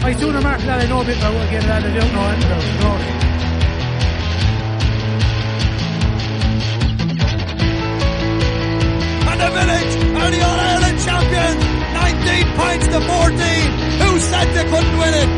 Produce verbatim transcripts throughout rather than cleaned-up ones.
I sooner mark that I know a bit about again that I don't know anything about. No. And the Village are the All-Ireland champions, nineteen points to fourteen. Who said they couldn't win it?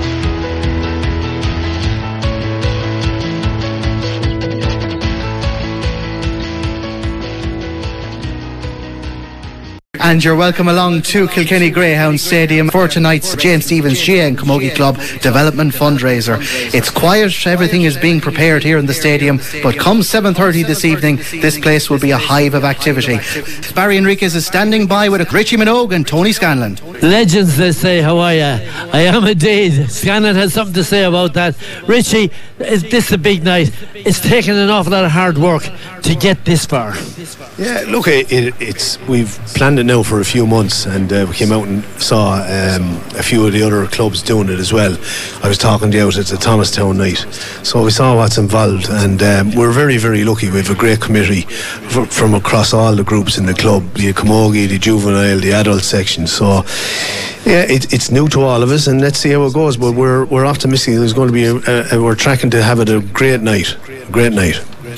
And you're welcome along to Kilkenny Greyhound Stadium for tonight's James Stephens G A A and Camogie Club Development Fundraiser. It's quiet, everything is being prepared here in the stadium, but come seven thirty this evening, this place will be a hive of activity. Barry Enriquez is standing by with Richie Minogue and Tony Scanlon. Legends, they say. How are you? I am indeed. Scanlon has something to say about that. Richie, this is a big night. It's taken an awful lot of hard work to get this far. Yeah, look, it, it, it's we've planned it now for a few months, and uh, we came out and saw um, a few of the other clubs doing it as well. I was talking to you out, it's a Thomastown night, so we saw what's involved, and um, we're very, very lucky. We have a great committee f- from across all the groups in the club, the Camogie, the juvenile, the adult section. So yeah, it, it's new to all of us, and let's see how it goes. But we're we're optimistic. There's going to be a, a, a, we're tracking to have it a great night, a great night.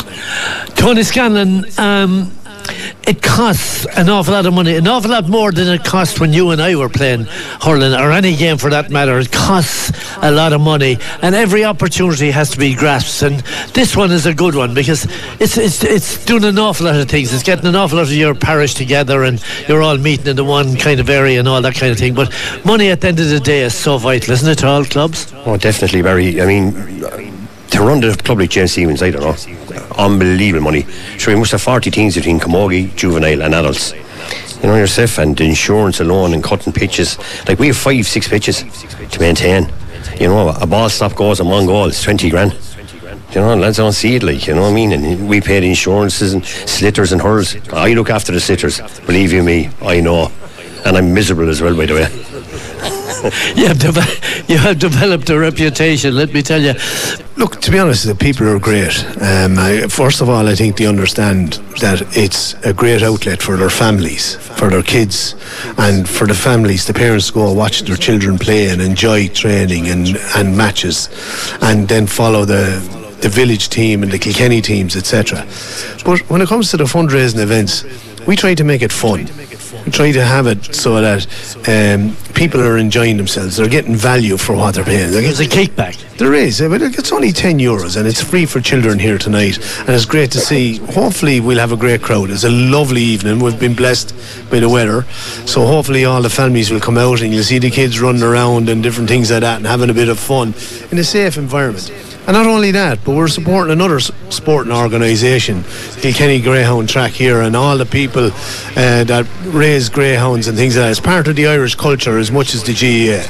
Tony Scanlon, um, it costs an awful lot of money, an awful lot more than it cost when you and I were playing hurling, or any game for that matter. It costs a lot of money, and every opportunity has to be grasped, and this one is a good one because it's it's it's doing an awful lot of things. It's getting an awful lot of your parish together, and you're all meeting in the one kind of area and all that kind of thing. But money at the end of the day is so vital, isn't it, to all clubs? Oh, definitely, Barry. I mean, to run the club like James Stephens, I don't know, unbelievable money. Sure, we must have forty teams between Camogie, juvenile and adults. You know yourself, and the insurance alone and cutting pitches. Like, we have five, six pitches to maintain. You know, a ball stop goes and one goal, it's twenty grand. You know, lads don't see it, like, you know what I mean? And we pay the insurances and slitters and hurls. I look after the slitters, believe you me, I know. And I'm miserable as well, by the way. you, have de- you have developed a reputation, let me tell you. Look, to be honest, the people are great. Um, I, first of all, I think they understand that it's a great outlet for their families, for their kids, and for the families, the parents go watch their children play and enjoy training and, and matches, and then follow the the village team and the Kilkenny teams, et cetera. But when it comes to the fundraising events, we try to make it fun. We try to have it so that um, people are enjoying themselves. They're getting value for what they're paying. They're There's a kickback. There is, but it's only ten euros, and it's free for children here tonight. And it's great to see. Hopefully, we'll have a great crowd. It's a lovely evening. We've been blessed by the weather, so hopefully all the families will come out, and you'll see the kids running around and different things like that, and having a bit of fun in a safe environment. And not only that, but we're supporting another sporting organisation, Kilkenny Greyhound Track here, and all the people uh, that raise greyhounds and things like that. It's part of the Irish culture as much as the G A A.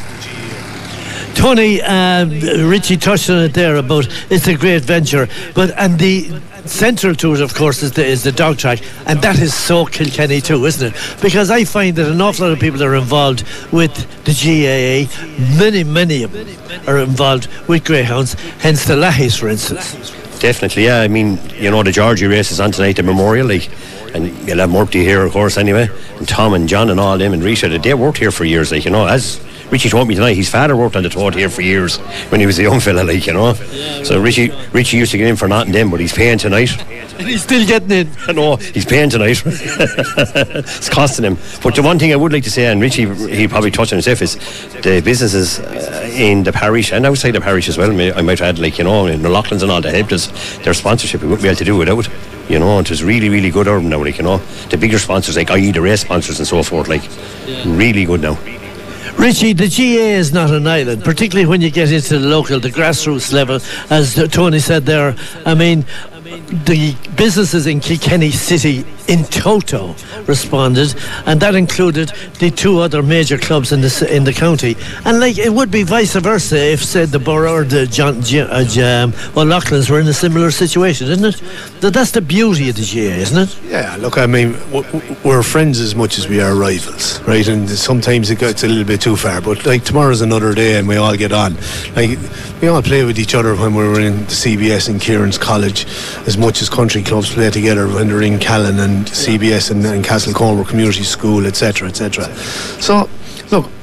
Tony, uh, Richie touched on it there about it's a great venture, but and the central to it, of course, is the, is the dog track, and that is so Kilkenny too, isn't it? Because I find that an awful lot of people are involved with the G A A. Many, many of them are involved with greyhounds, hence the Lahys, for instance. Definitely, yeah. I mean, you know, the Georgie race is on tonight, the Memorial League, and you'll have Murphy here, of course, anyway, and Tom and John and all them and Rita. They worked here for years, like, you know, as Richie told me tonight, his father worked on the toad here for years when he was a young fella, like, you know. Yeah, so Richie Richie used to get in for nothing then, but he's paying tonight. And he's still getting in. I know, he's paying tonight. It's costing him. But the one thing I would like to say, and Richie, he probably touched on himself, is the businesses uh, in the parish and outside the parish as well. I might add, like, you know, in the Loughlin's and all that helped us. Their sponsorship, we wouldn't be able to do without. You know, it was really, really good over now, like, you know. The bigger sponsors, like that is the race sponsors and so forth, like, yeah. Really good now. Richie, the G A A is not an island, particularly when you get into the local, the grassroots level, as Tony said there. I mean, the businesses in Kilkenny City in toto responded, and that included the two other major clubs in the in the county. And like, it would be vice versa if, said, the borough or the John, uh, Jam or Loughlin's were in a similar situation, isn't it? That that's the beauty of the G A A, isn't it? Yeah, look, I mean, we're friends as much as we are rivals, right? And sometimes it gets a little bit too far, but like, tomorrow's another day and we all get on. Like, we all play with each other when we were in the C B S in Kieran's College, as much as country clubs play together when they're in Callan and C B S and, and Castlecomer Community School, etc, etc. So look,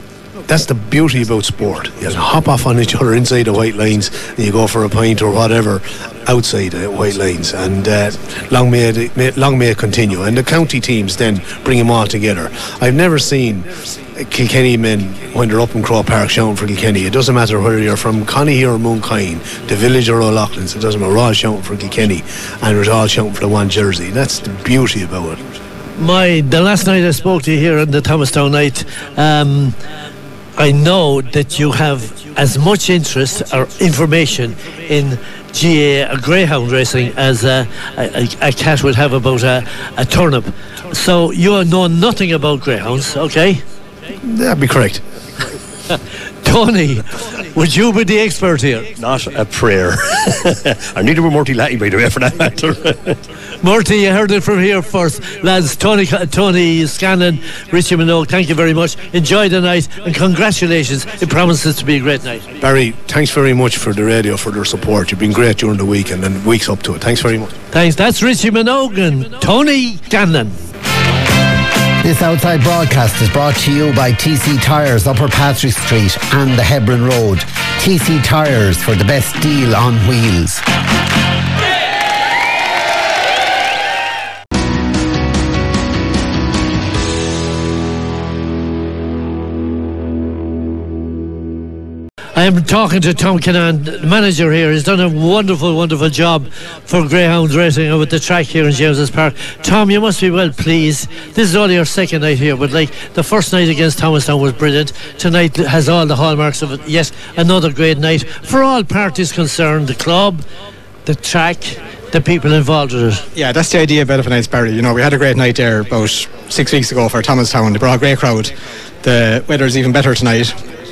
that's the beauty about sport. You can hop off on each other inside the white lines, and you go for a pint or whatever outside the white lines, and uh, long may it, may, long may it continue. And the county teams then bring them all together. I've never seen Kilkenny men when they're up in Crow Park shouting for Kilkenny. It doesn't matter whether you're from Connie or Mooncoin, the village or O'Loughlin's, it doesn't matter. We're all shouting for Kilkenny, and we're all shouting for the one jersey. That's the beauty about it. My the last night I spoke to you here in the Thomastown night, um, I know that you have as much interest or information in G A A greyhound racing as a, a, a cat would have about a, a turnip. So you know nothing about greyhounds, okay? That'd be correct. Tony, would you be the expert here? Not a prayer. And neither were Murty Latty, by the way, for that matter. Murty, you heard it from here first. Lads, Tony Tony Scanlon, Richie Minogue, thank you very much. Enjoy the night and congratulations. It promises to be a great night. Barry, thanks very much for the radio, for their support. You've been great during the weekend and weeks up to it. Thanks very much. Thanks. That's Richie Minogue and Tony Scanlon. This outside broadcast is brought to you by T C Tyres, Upper Patrick Street and the Hebron Road. T C Tyres for the best deal on wheels. I am talking to Tom Kinnan, the manager here. He's done a wonderful, wonderful job for greyhounds racing over the track here in James's Park. Tom, you must be well pleased. This is only your second night here, but like the first night against Thomastown was brilliant. Tonight has all the hallmarks of it. Yes, another great night for all parties concerned, the club, the track, the people involved with it. Yeah, that's the idea about it for nights, Barry. You know, we had a great night there about six weeks ago for Thomastown. They brought a great crowd. The weather's even better tonight.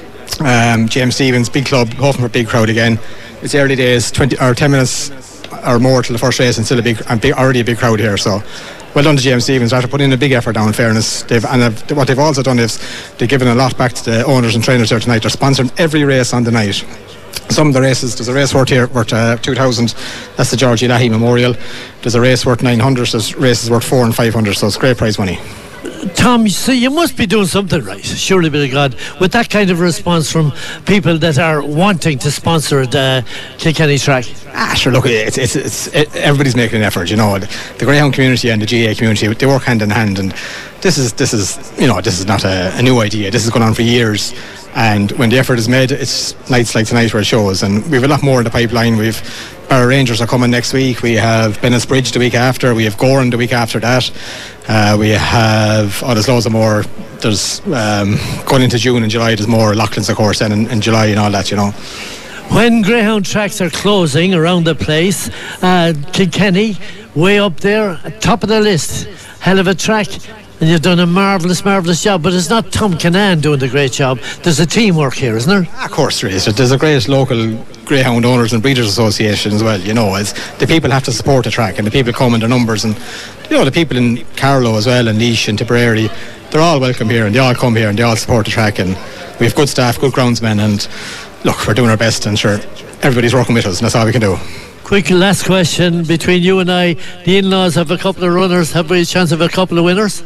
Um, James Stevens, big club, hoping for a big crowd again. It's early days, twenty or ten minutes or more till the first race, and still a big, and big, already a big crowd here. So, well done to James Stevens. After putting in a big effort down, in fairness, they've and they've, what they've also done is they've given a lot back to the owners and trainers there tonight. They're sponsoring every race on the night. Some of the races, there's a race worth here worth uh, two thousand. That's the Georgie Lahey Memorial. There's a race worth nine hundred. There's races worth four and five hundred. So it's great prize money. Tom, so you must be doing something right, surely be to God, with that kind of response from people that are wanting to sponsor the Kilkenny track. Ah, sure. Look, it's it's, it's it, everybody's making an effort. You know, the, the greyhound community and the G A A community, they work hand in hand, and this is this is you know this is not a, a new idea. This has gone on for years, and when the effort is made, it's nights like tonight where it shows. And we have a lot more in the pipeline. We've our Rangers are coming next week. We have Bennett's Bridge the week after. We have Goran the week after that. Uh, we have oh, there's loads of more. There's um, going into June and July. There's more Loughlin's, of course, and in, in July and all that. You know. When greyhound tracks are closing around the place, uh, Kilkenny, way up there, at top of the list. Hell of a track, and you've done a marvellous, marvellous job. But it's not Tom Kinnan doing the great job. There's a teamwork here, isn't there? Of course there is. There's a great local greyhound owners and breeders association as well. You know, as the people have to support the track, and the people come in their numbers, and you know the people in Carlow as well, and Laois and Tipperary, they're all welcome here, and they all come here and they all support the track, and we have good staff, good groundsmen, and look, we're doing our best, and sure, everybody's working with us, and that's all we can do. Quick last question between you and I. The in-laws have a couple of runners. Have we a chance of a couple of winners?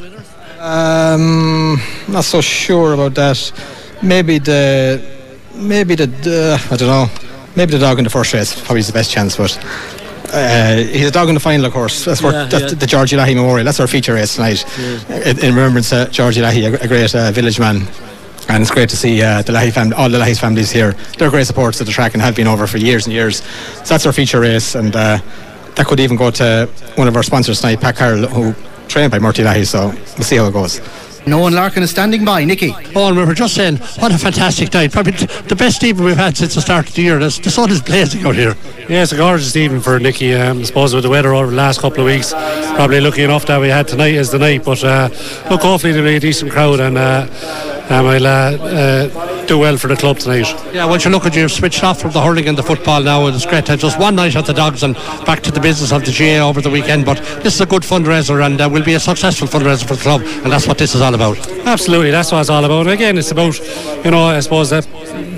Um, not so sure about that. Maybe the, maybe the, uh, I don't know. Maybe the dog in the first race probably is the best chance, but uh, he's a dog in the final, of course. That's what yeah, that's yeah. the Georgie Lahey Memorial. That's our feature race tonight, yeah. in, in remembrance of Georgie Lahey, a, a great uh, village man. And it's great to see uh, the Lahey family, all the Lahey's families here. They're great supporters of the track and have been over for years and years. So that's our feature race, and uh, that could even go to one of our sponsors tonight, Pat Carroll, who trained by Murty Lahey. So we'll see how it goes. Nolan Larkin is standing by. Nicky. Oh, and we were just saying, what a fantastic night. Probably t- the best evening we've had since the start of the year. This, the sun is blazing out here. Yeah, it's a gorgeous evening for Nicky. Um, I suppose with the weather over the last couple of weeks, probably lucky enough that we had tonight as the night. But uh, look, hopefully there'll be a decent crowd, and uh, um, I'll uh, uh, do well for the club tonight. Yeah, once you look at you, you've switched off from the hurling and the football now, and it's great to have just one night at the Dogs and back to the business of the G A A over the weekend. But this is a good fundraiser, and uh, will be a successful fundraiser for the club, and that's what this is all about. Absolutely, that's what it's all about. Again, it's about, you know, I suppose that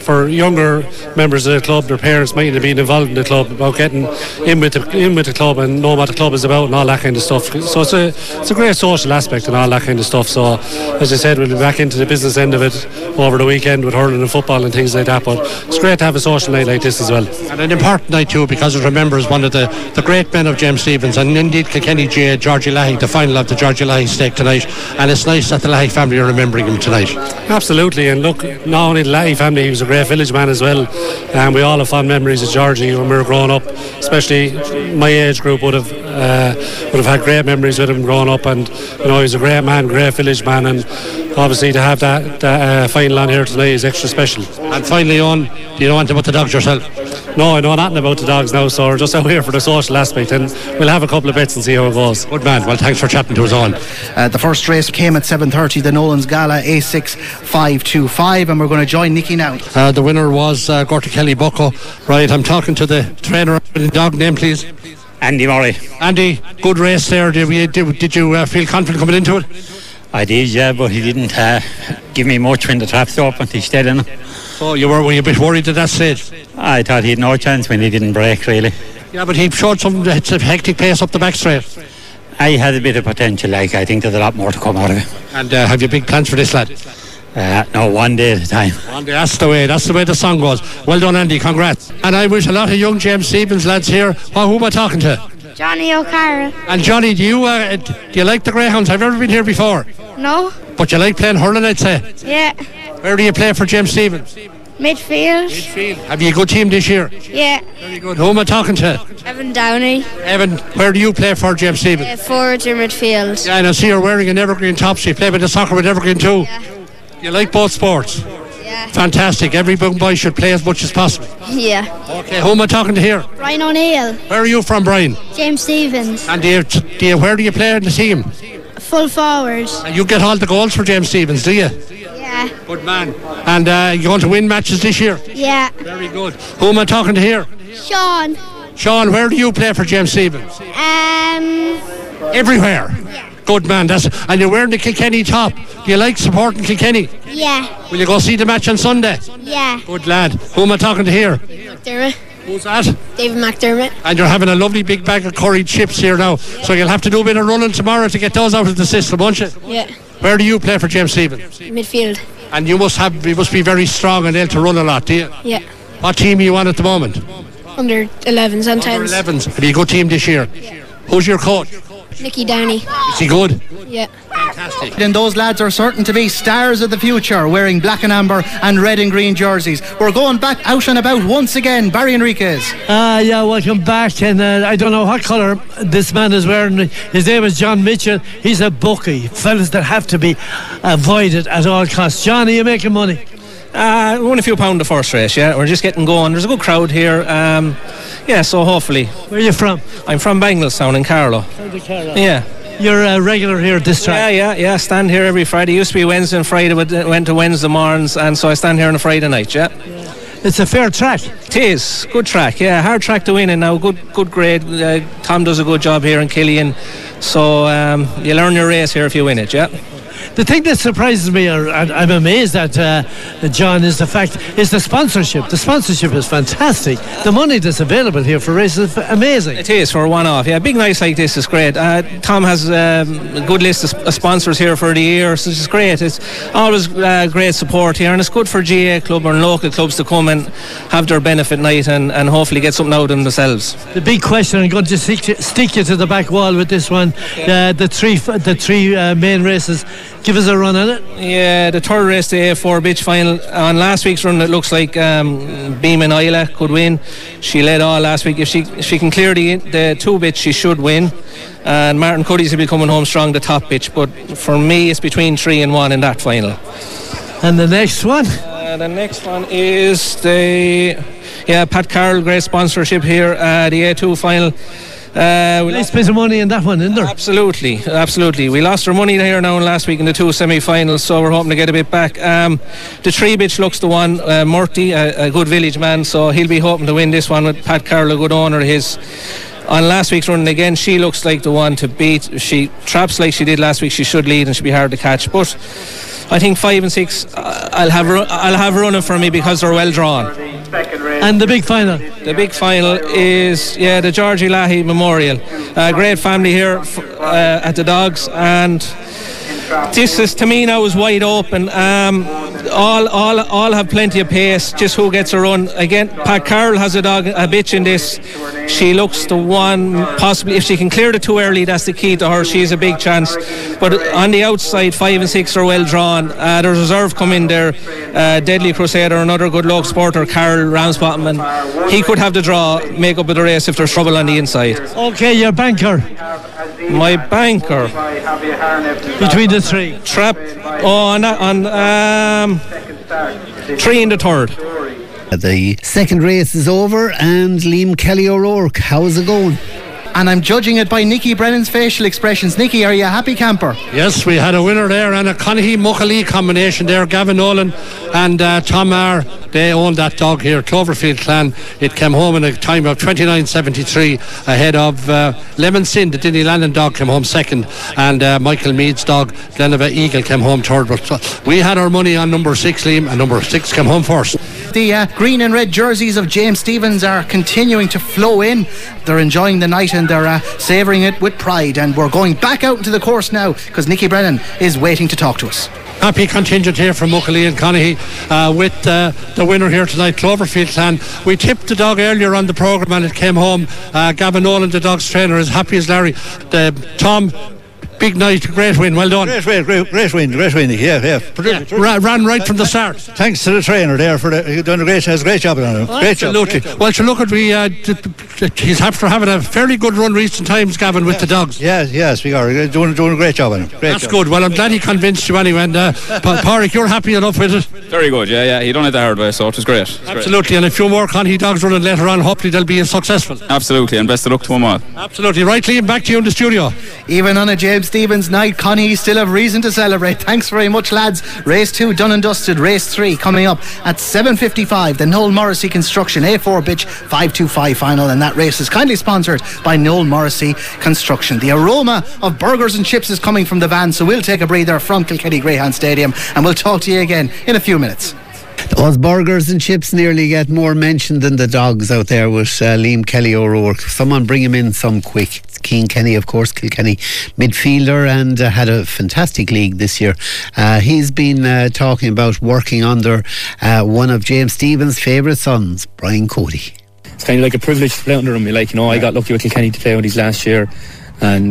for younger members of the club, their parents might have been involved in the club, about getting in with the, in with the club and know what the club is about and all that kind of stuff. So it's a it's a great social aspect and all that kind of stuff. So as I said, we'll be back into the business end of it over the weekend with hurling and football and things like that. But it's great to have a social night like this as well. And an important night too, because it remembers one of the, the great men of James Stephens, and indeed Kilkenny G A, Georgie Lahey, the final of the Georgie Lahey stake tonight. And it's nice that the Lahey family are remembering him tonight. Absolutely, and look, not only the Lahey family, he was a great village man as well, and we all have fond memories of Georgie when we were growing up. Especially my age group would have uh, would have had great memories with him growing up, and you know, he's a great man, great village man, and obviously to have that, that uh, final on here tonight is extra special. And finally, on, do you know anything about the dogs yourself? No, I know nothing about the dogs now, so we're just out here for the social aspect, and we'll have a couple of bets and see how it goes. Good man, well thanks for chatting to us on. Uh, the first race came at seven thirty, the Nolan's Gala A six five two five, and we're going to join Nicky now. Uh, the winner was uh, Gorty Kelly Bucko. Right, I'm talking to the trainer. The dog name, please. Andy Murray. Andy, good race there. Did, we, did, did you uh, feel confident coming into it? I did, yeah, but he didn't uh, give me much when the traps opened. He stayed in it. So you were, were you a bit worried at that stage? I thought he had no chance when he didn't break, really. Yeah, but he showed some it's a hectic pace up the back straight. I had a bit of potential, like I think there's a lot more to come out of it. And uh, have you big plans for this lad? Uh, no, one day at a time. One day, that's the way, that's the way the song goes. Well done, Andy, congrats. And I wish a lot of young James Stephens lads here. Well, who am I talking to? Johnny O'Carroll. And Johnny, do you uh, do you like the Greyhounds? Have you ever been here before? No. But you like playing hurling, I'd say? Yeah. Where do you play for James Stephens? Midfield. Midfield. Have you a good team this year? Yeah. Very good. Who am I talking to? Evan Downey. Evan, where do you play for James Stephens? Uh, forward or midfield. Yeah, and I see you're wearing an Evergreen top, so you play with the soccer with Evergreen too. Yeah. You like both sports? Yeah. Fantastic. Every young boy should play as much as possible. Yeah. Okay, who am I talking to here? Brian O'Neill. Where are you from, Brian? James Stephens. And do you, do you, where do you play in the team? Full forward. And you get all the goals for James Stephens, do you? Yeah. Good man. And uh, you're going to win matches this year? Yeah. Very good. Who am I talking to here? Sean. Sean, where do you play for James Stephens? Um. Everywhere. Yeah. Good man. That's and you're wearing the Kilkenny top. Do you like supporting Kilkenny? Yeah. Will you go see the match on Sunday? Yeah. Good lad. Who am I talking to here? McDermott. Who's that? David McDermott. And you're having a lovely big bag of curry chips here now. So you'll have to do a bit of running tomorrow to get those out of the system, won't you? Yeah. Where do you play for James Stephens? Midfield. And you must have you must be very strong and able to run a lot, do you? Yeah. What team are you on at the moment? Under elevens and Under tens. elevens. Have you a good team this year? Yeah. Who's your coach? Nicky Downey. Is he good? Yeah. Fantastic. And those lads are certain to be stars of the future, wearing black and amber and red and green jerseys. We're going back out and about once again. Barry Enriquez. Ah, uh, yeah, welcome back. And uh, I don't know what colour this man is wearing. His name is John Mitchell. He's a bookie. Fellas that have to be avoided at all costs. John, are you making money? Uh, we won a few pound the first race, yeah. We're just getting going. There's a good crowd here. Um, yeah, so hopefully. Where are you from? I'm from Banglestown in Carlow. Yeah. You're a regular here at this track? Yeah, yeah, yeah. Stand here every Friday. Used to be Wednesday and Friday, but it went to Wednesday mornings, and so I stand here on a Friday night, yeah. yeah. It's a fair track. It is. Good track, yeah. Hard track to win, and now good good grade. Uh, Tom does a good job here in Killian. So um, you learn your race here if you win it, yeah. The thing that surprises me, or I'm amazed at, uh, John, is the fact is the sponsorship. The sponsorship is fantastic. The money that's available here for races is amazing. It is for a one-off. Yeah, big nights like this is great. Uh, Tom has um, a good list of sp- sponsors here for the year, so it's great. It's always uh, great support here, and it's good for G A Club and local clubs to come and have their benefit night and, and hopefully get something out of them themselves. The big question, I'm going to stick you, stick you to the back wall with this one. Uh, the three, the three uh, main races. Give us a run on it. Yeah, the third race, the A four bitch final. On last week's run, it looks like um, Beeman Isla could win. She led all last week. If she if she can clear the the two bitch, she should win. And Martin Cuddy's will be coming home strong, the top bitch. But for me, it's between three and one in that final. And the next one? Uh, the next one is the yeah Pat Carroll, great sponsorship here. Uh, the A two final. Uh, we nice bit of money in that one, isn't there? Absolutely, absolutely. We lost our money here now last week in the two semi-finals, so we're hoping to get a bit back. Um, the three bitch looks the one. Uh, Murty, a, a good village man, so he'll be hoping to win this one with Pat Carroll, a good owner of his. On last week's run again, she looks like the one to beat. She traps like she did last week. She should lead and she'll be hard to catch. But I think five and six uh, I'll have ru- I'll have running for me because they're well drawn. And the big final? The big final is, yeah, the Georgie Lahey Memorial. Uh, great family here f- uh, at the Dogs, and this is, to me now, is wide open. Um, all, all, all have plenty of pace. Just who gets a run again? Pat Carroll has a dog, a bitch in this. She looks the one, possibly if she can clear the too early, that's the key to her. She's a big chance. But on the outside, five and six are well drawn. Uh, there's reserve come in there. Uh, Deadly Crusader, another good luck sporter, Carroll Ramsbottom, and he could have the draw, make up of the race if there's trouble on the inside. Okay, your banker. My banker between the three. Trap oh, on, on um, three in the third. The second race is over, and Liam Kelly O'Rourke, how's it going? And I'm judging it by Nicky Brennan's facial expressions. Nicky, are you a happy camper? Yes, we had a winner there, and a Conaghy Muckalee combination there. Gavin Nolan and uh, Tom Maher, they own that dog here, Cloverfield Clan. It came home in a time of twenty-nine seventy-three ahead of uh, Lemon Sin, the Dinny Landon dog, came home second, and uh, Michael Mead's dog, Glenavah Eagle, came home third. But uh, we had our money on number six, Liam, and number six came home first. The uh, green and red jerseys of James Stephens are continuing to flow in. They're enjoying the night and they're uh, savouring it with pride. And we're going back out into the course now because Nicky Brennan is waiting to talk to us. Happy contingent here from Muckalee and Conaghy uh, with uh, the winner here tonight, Cloverfield Clan. We tipped the dog earlier on the programme and it came home. Uh, Gavin Nolan, the dog's trainer, is happy as Larry. The, Tom, big night, great win, well done. Great win, great, great win, great win, yeah, yeah. yeah ran, ran right from the start. Thanks to the trainer there for the, he's done a great, has a great job on him. Great Absolutely. job. Well, so look at we. Uh, d- d- he's after having a fairly good run recent times, Gavin, with yes. the dogs. Yes, yes, we are doing doing a great job on him. Great That's job. good. Well, I'm glad he convinced you anyway. And uh, Pádraig, you're happy enough with it? Very good. Yeah, yeah. He done it the hard way, so it was great. It was Absolutely. Great. And a few more Conaghy dogs running later on. Hopefully, they'll be as successful. Absolutely. And best of luck to them all. Absolutely. Right, Liam, back to you in the studio. Even on a James Stephens night, Conaghy still have reason to celebrate. Thanks very much, lads. Race two done and dusted. Race three coming up at seven fifty-five. The Noel Morrissey Construction A four Bitch five two five final, and that race is kindly sponsored by Noel Morrissey Construction. The aroma of burgers and chips is coming from the van, so we'll take a breather from Kilkenny Greyhound Stadium and we'll talk to you again in a few minutes. Those burgers and chips nearly get more mentioned than the dogs out there with uh, Liam Kelly O'Rourke. Someone bring him in some quick. It's Cian Kenny, of course, Kilkenny midfielder, and uh, had a fantastic league this year. Uh, he's been uh, talking about working under uh, one of James Stephens' favourite sons, Brian Cody. It's kind of like a privilege to play under him. Like, you know, I got lucky with Kilkenny to play with his last year, and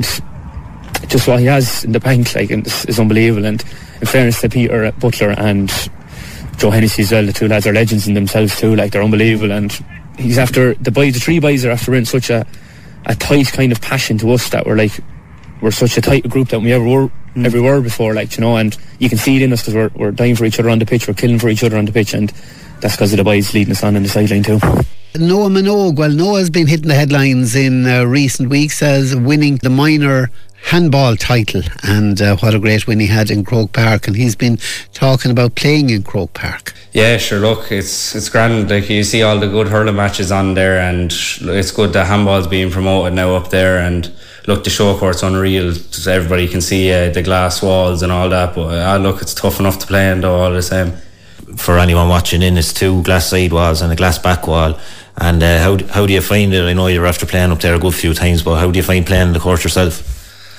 just what he has in the bank, like, is, is unbelievable. And in fairness to Peter Butler and Joe Hennessy as well, the two lads are legends in themselves too. Like, they're unbelievable, and he's after the boys. The three boys are after in such a, a tight kind of passion to us that we're like we're such a tight group that we ever were mm. ever were before. Like, you know, and you can see it in us because we're we're dying for each other on the pitch. We're killing for each other on the pitch, and that's because of the boys leading us on in the sideline too. Noah Minogue, well, Noah's been hitting the headlines in uh, recent weeks as winning the minor handball title, and uh, what a great win he had in Croke Park, and he's been talking about playing in Croke Park. Yeah, sure, look, it's it's grand. Like, you see all the good hurling matches on there, and it's good that handball's being promoted now up there, and look, the show court's unreal, so everybody can see uh, the glass walls and all that, but uh, look, it's tough enough to play in though, all the same. For anyone watching in, it's two glass side walls and a glass back wall. And uh, how how do you find it? I know you're after playing up there a good few times, but how do you find playing the court yourself?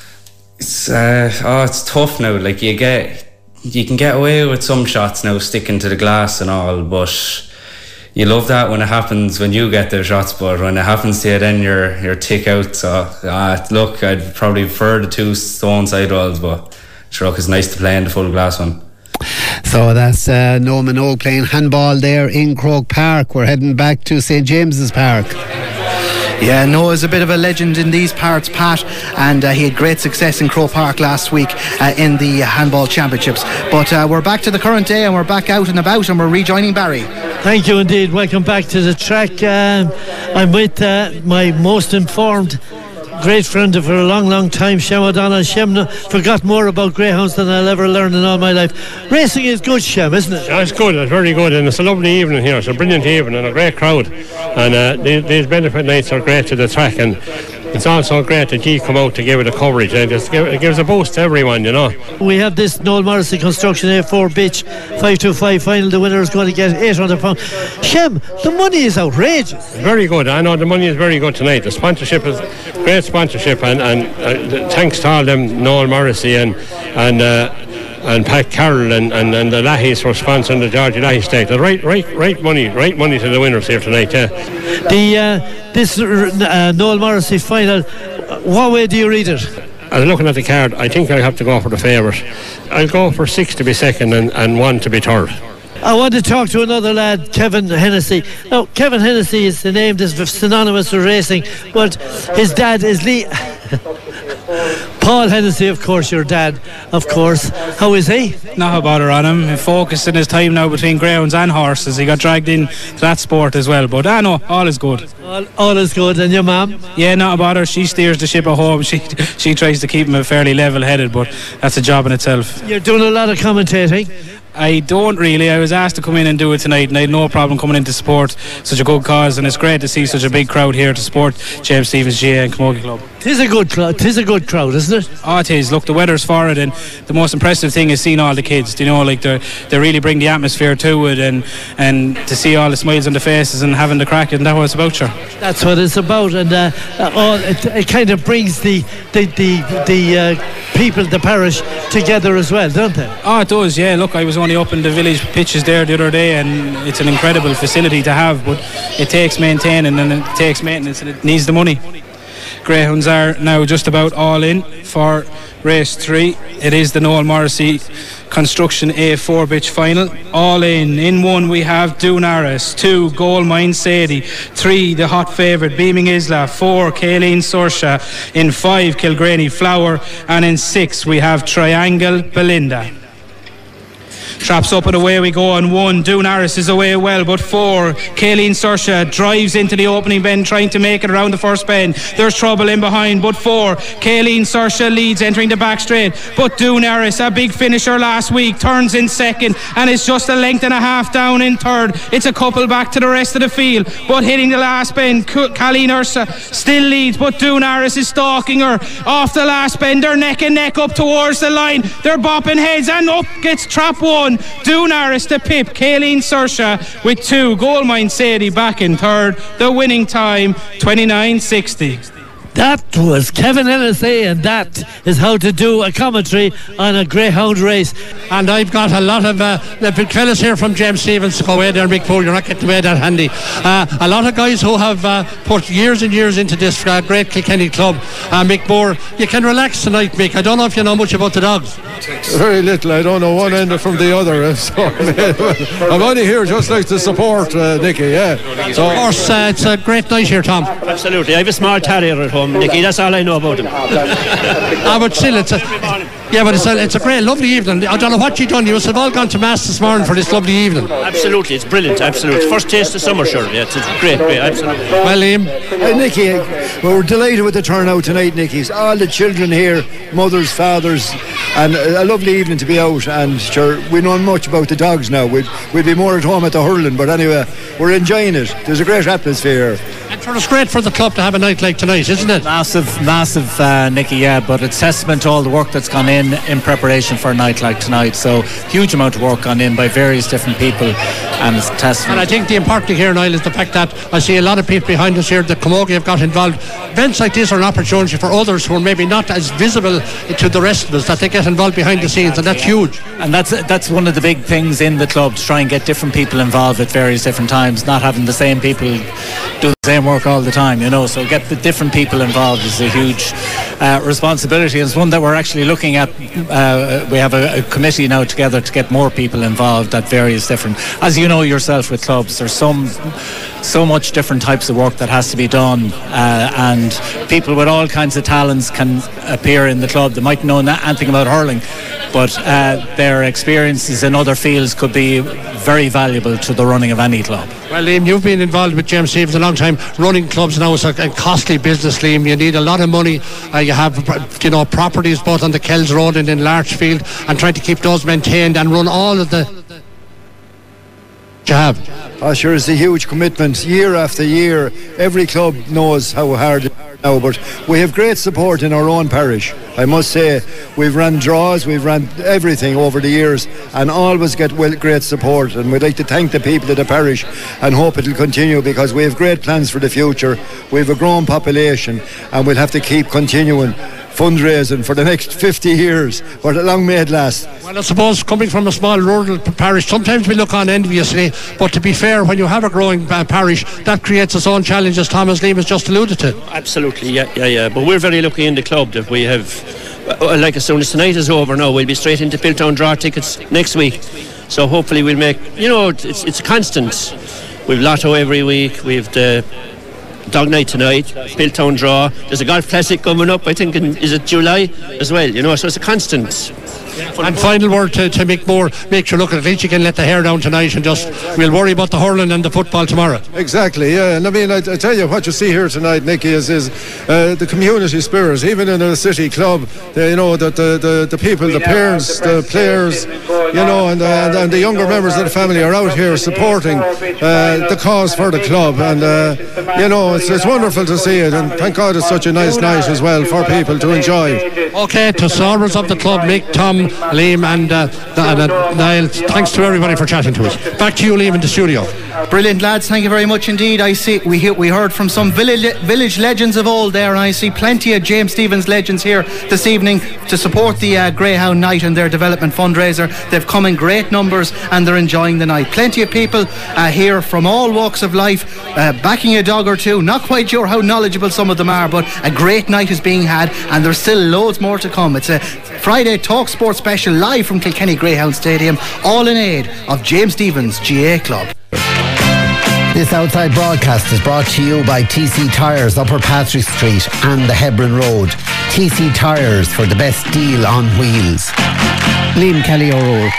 It's uh, oh, it's tough now. Like, you get, you can get away with some shots now, sticking to the glass and all, but you love that when it happens when you get the shots. But when it happens to you, then you're you're tick out. So uh, look, I'd probably prefer the two stone side walls, but sure, look, it's nice to play in the full glass one. So that's uh, Noah Minogue playing handball there in Croke Park. We're heading back to Saint James's Park. Yeah, Noah's a bit of a legend in these parts, Pat, and uh, he had great success in Croke Park last week uh, in the handball championships. But uh, we're back to the current day and we're back out and about, and we're rejoining Barry. Thank you indeed. Welcome back to the track. Um, I'm with uh, my most informed great friend for a long, long time, Shem O'Donnell. Shem forgot more about greyhounds than I'll ever learn in all my life. Racing is good, Shem, isn't it? Yeah, it's good, it's very good, and it's a lovely evening here. It's a brilliant evening and a great crowd, and uh, these, these benefit nights are great to the track, and it's also great that he come out to give it a coverage. It, just give, it gives a boost to everyone, you know. We have this Noel Morrissey Construction A four Bitch five two five final. The winner is going to get eight hundred pounds. Shem, the money is outrageous. Very good. I know the money is very good tonight. The sponsorship is great sponsorship, and, and uh, thanks to all them, Noel Morrissey and and uh, and Pat Carroll and, and, and the Lahys for sponsoring the Georgie Lahey Stake. The right right right money right money to the winners here tonight. Yeah. The uh, this uh, Noel Morrissey final, what way do you read it? And looking at the card, I think I'll have to go for the favourite. I'll go for six to be second and, and one to be third. I want to talk to another lad, Kevin Hennessy. Now, Kevin Hennessy is named as synonymous with racing, but his dad is Lee. Paul Hennessy, of course, your dad, of course. How is he? Not a bother on him. He's focusing his time now between grounds and horses. He got dragged in to that sport as well. But I know, all is good. All, all is good. And your mum? Yeah, not a bother. She steers the ship at home. She she tries to keep him fairly level-headed, but that's a job in itself. You're doing a lot of commentating. I don't really. I was asked to come in and do it tonight, and I had no problem coming in to support such a good cause, and it's great to see such a big crowd here to support James Stephens G A and Camogie Club. It is a good crowd. It is a good crowd, isn't it? Oh, it is. Look, the weather's for it, and the most impressive thing is seeing all the kids. You know, like they they really bring the atmosphere to it, and and to see all the smiles on the faces and having the crack, and that's what it's about, sure. That's what it's about, and uh, uh, all it, it kind of brings the the the, the uh, people, the parish together as well, don't it? Oh, it does. Yeah. Look, I was only up in the village pitches there the other day, and it's an incredible facility to have, but it takes maintaining and it takes maintenance, and it needs the money. Greyhounds are now just about all in for race three. It is the Noel Morrissey Construction A four Bitch final. All in. In one we have Dunaris, two Goldmine Sadie, three the hot favourite Beaming Isla, four Kayleen Sorsha, in five Kilgraney Flower, and in six we have Triangle Belinda. Traps up and away we go on one. Dunaris is away well, but four Kayleen Sorsha drives into the opening bend, trying to make it around the first bend. There's trouble in behind, but four Kayleen Sorsha leads entering the back straight, but Dunaris, a big finisher last week, turns in second and is just a length and a half down in third. It's a couple back to the rest of the field, but hitting the last bend, Kayleen Sorsha still leads, but Dunaris is stalking her off the last bend. They're neck and neck up towards the line. They're bopping heads, and up gets trap one. Dunaris to Pip, Kayleen Sorsha with two, Goldmine Sadie back in third. The winning time twenty-nine sixty. That was Kevin Hennessy, and that is how to do a commentary on a greyhound race. And I've got a lot of uh, the big fellas here from James Stephens to go away there, Mick Poole. You're not getting away that handy. Uh, a lot of guys who have uh, put years and years into this uh, great Kilkenny club. Uh, Mick Moore, you can relax tonight, Mick. I don't know if you know much about the dogs. Very little. I don't know one end from the other. So I'm only here just like to support uh, Nicky. Yeah. So, of course, uh, it's a great night here, Tom. Absolutely. I have a small terrier at home, Nicky. That's all I know about him. Ah, but still, it's a yeah, but it's a, it's a great, lovely evening. I don't know what you've done. You must have all gone to mass this morning for this lovely evening. Absolutely, it's brilliant. Absolutely, first taste of summer, sure. Yeah, it's great, great. Absolutely. Well, Liam, hey, Nicky, well, we're delighted with the turnout tonight, Nicky. All the children here, mothers, fathers, and a lovely evening to be out. And sure, we know much about the dogs now. We'd we'd be more at home at the hurling, but anyway, we're enjoying it. There's a great atmosphere. And sure, it's great for the club to have a night like tonight, isn't it? Massive, massive, uh, Nicky. Yeah, but it's testament to all the work that's gone in in preparation for a night like tonight. So huge amount of work gone in by various different people, and it's testament. And I think the important thing here, Niall, is the fact that I see a lot of people behind us here that Camogie have got involved. Events like this are an opportunity for others who are maybe not as visible to the rest of us, that they get involved behind the scenes, and that's huge. And that's that's one of the big things in the club, to try and get different people involved at various different times, not having the same people do the same work all the time, you know. So get the different people involved is a huge uh, responsibility, and it's one that we're actually looking at. Uh, we have a, a committee now together to get more people involved at various different, as you know yourself with clubs, there's some so much different types of work that has to be done, uh, and people with all kinds of talents can appear in the club. They might know anything about hurling, but uh, their experiences in other fields could be very valuable to the running of any club. Well, Liam, you've been involved with James Stephens a long time. Running clubs now is a, a costly business, Liam. You need a lot of money. Uh, you have, you know, properties both on the Kells Road and in Larchfield, and trying to keep those maintained and run all of the you have. Oh, sure, it's a huge commitment year after year. Every club knows how hard now, but we have great support in our own parish. I must say, we've run draws, we've run everything over the years, and always get well, great support. And we'd like to thank the people of the parish and hope it'll continue, because we have great plans for the future. We have a growing population, and we'll have to keep continuing fundraising for the next fifty years, but long may it last. Well, I suppose coming from a small rural p- parish, sometimes we look on enviously, but to be fair, when you have a growing uh, parish, that creates its own challenges, Thomas Liam has just alluded to. Absolutely, yeah, yeah, yeah. But we're very lucky in the club that we have, uh, like as soon as tonight is over now, we'll be straight into Piltown draw tickets next week. So hopefully we'll make, you know, it's it's a constant. We've lotto every week, we've the Dog Night tonight, Piltown draw. There's a golf classic coming up, I think, in, is it July as well, you know, so it's a constant. And final word to, to Mick Moore, make sure, look, at least you can let the hair down tonight and just, we'll worry about the hurling and the football tomorrow. Exactly, yeah. And I mean, I, I tell you, what you see here tonight, Nicky, is, is uh, the community spirit, even in a city club, the, you know, the, the, the, the people, the parents, the players, you know, and, uh, and, and the younger members of the family are out here supporting uh, the cause for the club. And, uh, you know, it's, it's wonderful to see it. And thank God it's such a nice night as well for people to enjoy. Okay, to sorrows of the club, Mick, Tom, Liam and uh, uh, Niall, thanks to everybody for chatting to us. Back to you, Liam, in the studio. Brilliant, lads, thank you very much indeed. I see we he- we heard from some village village legends of old there, and I see plenty of James Stephens legends here this evening to support the uh, Greyhound Night and their development fundraiser. They've come in great numbers and they're enjoying the night. Plenty of people uh, here from all walks of life, uh, backing a dog or two. Not quite sure how knowledgeable some of them are, but a great night is being had, and there's still loads more to come. It's a Friday Talk Sport special live from Kilkenny Greyhound Stadium, all in aid of James Stephens G A A Club. This outside broadcast is brought to you by T C Tyres, Upper Patrick Street and the Hebron Road. T C Tyres, for the best deal on wheels. Liam Kelly O'Rourke.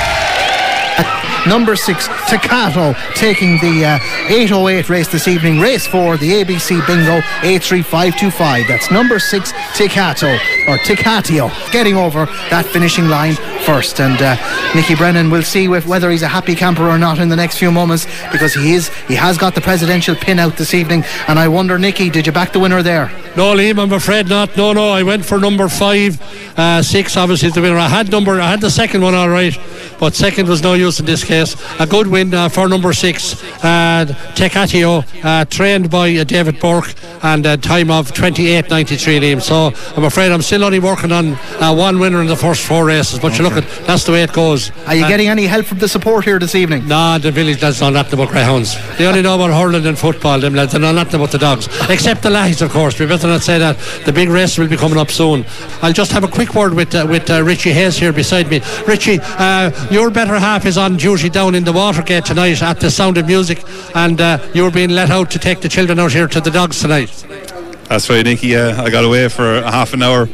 Number six, Teccato, taking the uh, eight oh eight race this evening. Race four, the A B C Bingo, eight three five two five. That's number six, Teccato, or Tecatio, getting over that finishing line first. And uh, Nicky Brennan will see with whether he's a happy camper or not in the next few moments, because he is. He has got the presidential pin out this evening. And I wonder, Nicky, did you back the winner there? No, Liam, I'm afraid not. No, no, I went for number five. Uh, six, obviously, the winner. I had number, I had the second one all right, but second was no use in this case. A good win uh, for number six, uh, Tecatio, uh, trained by uh, David Burke, and a time of twenty-eight ninety-three, Liam. So I'm afraid I'm still only working on uh, one winner in the first four races, but okay. You look at, that's the way it goes. Are you uh, getting any help from the support here this evening? Nah, the village lads know nothing about greyhounds. They only know about hurling and football, them lads. They know nothing about the dogs, except the lads, of course. We better not say that. The big race will be coming up soon. I'll just have a quick word with uh, with uh, Richie Hayes here beside me. Richie, uh, your better half is on duty down in the Watergate tonight at the Sound of Music, and uh, you're being let out to take the children out here to the dogs tonight. That's right, Nicky. Uh, I got away for a half an hour.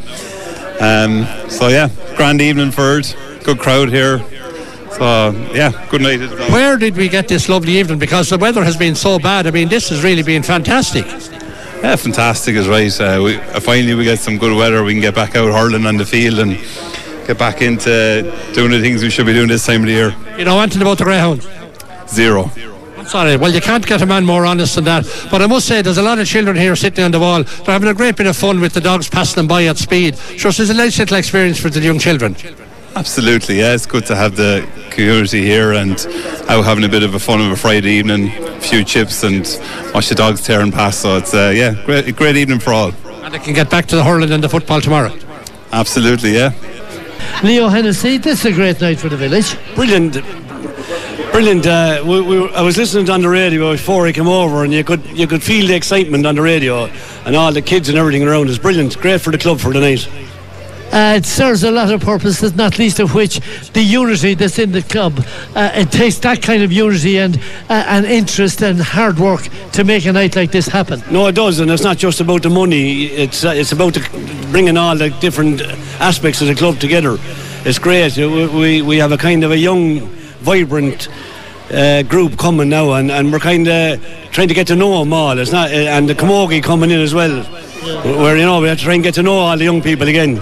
Um, so yeah, grand evening for it. Good crowd here. So yeah, good night. Where did we get this lovely evening? Because the weather has been so bad. I mean, this has really been fantastic. Yeah, fantastic is right. Uh, we, uh, finally we get some good weather. We can get back out hurling on the field and get back into doing the things we should be doing this time of the year. You know anything about the greyhound? Zero. I'm sorry, well, you can't get a man more honest than that. But I must say, there's a lot of children here sitting on the wall. They're having a great bit of fun with the dogs passing them by at speed. Sure, so it's a nice little experience for the young children. Absolutely, yeah. It's good to have the community here and out having a bit of a fun of a Friday evening, a few chips and watch the dogs tearing past. So it's uh, yeah, great, great evening for all. And they can get back to the hurling and the football tomorrow. Absolutely, yeah. Leo Hennessy, this is a great night for the village. Brilliant. Brilliant. Uh, we, we, I was listening on the radio before I came over, and you could you could feel the excitement on the radio and all the kids and everything around. It's brilliant. Great for the club for the night. Uh, it serves a lot of purposes, not least of which the unity that's in the club. Uh, it takes that kind of unity and uh, and interest and hard work to make a night like this happen. No, it does, and it's not just about the money. It's uh, it's about the, bringing all the different aspects of the club together. It's great. We we have a kind of a young, vibrant uh, group coming now, and, and we're kind of trying to get to know them all. It's not, uh, and the Camogie coming in as well. Yeah. Where you know we have to try and get to know all the young people again.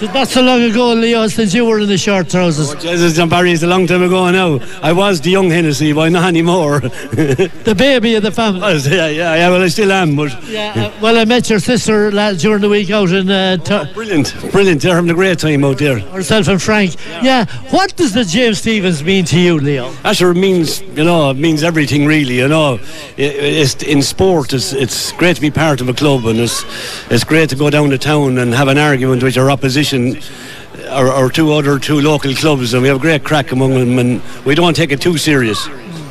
Not so long ago, Leo, since you were in the short trousers. Oh, Jesus, John Barry, it's a long time ago now. I was the young Hennessy, but not anymore. The baby of the family. Well, yeah, yeah, yeah, well, I still am, but... Yeah, uh, well, I met your sister last, during the week out in... Uh, oh, brilliant, brilliant. They're having a great time out there. Herself and Frank. Yeah. yeah. What does the James Stephens mean to you, Leo? That sure means, you know, it means everything, really, you know. It, it's, in sport, it's, it's great to be part of a club, and it's, it's great to go down to town and have an argument with your opposition or, or two other two local clubs, and we have a great crack among them, and we don't take it too serious.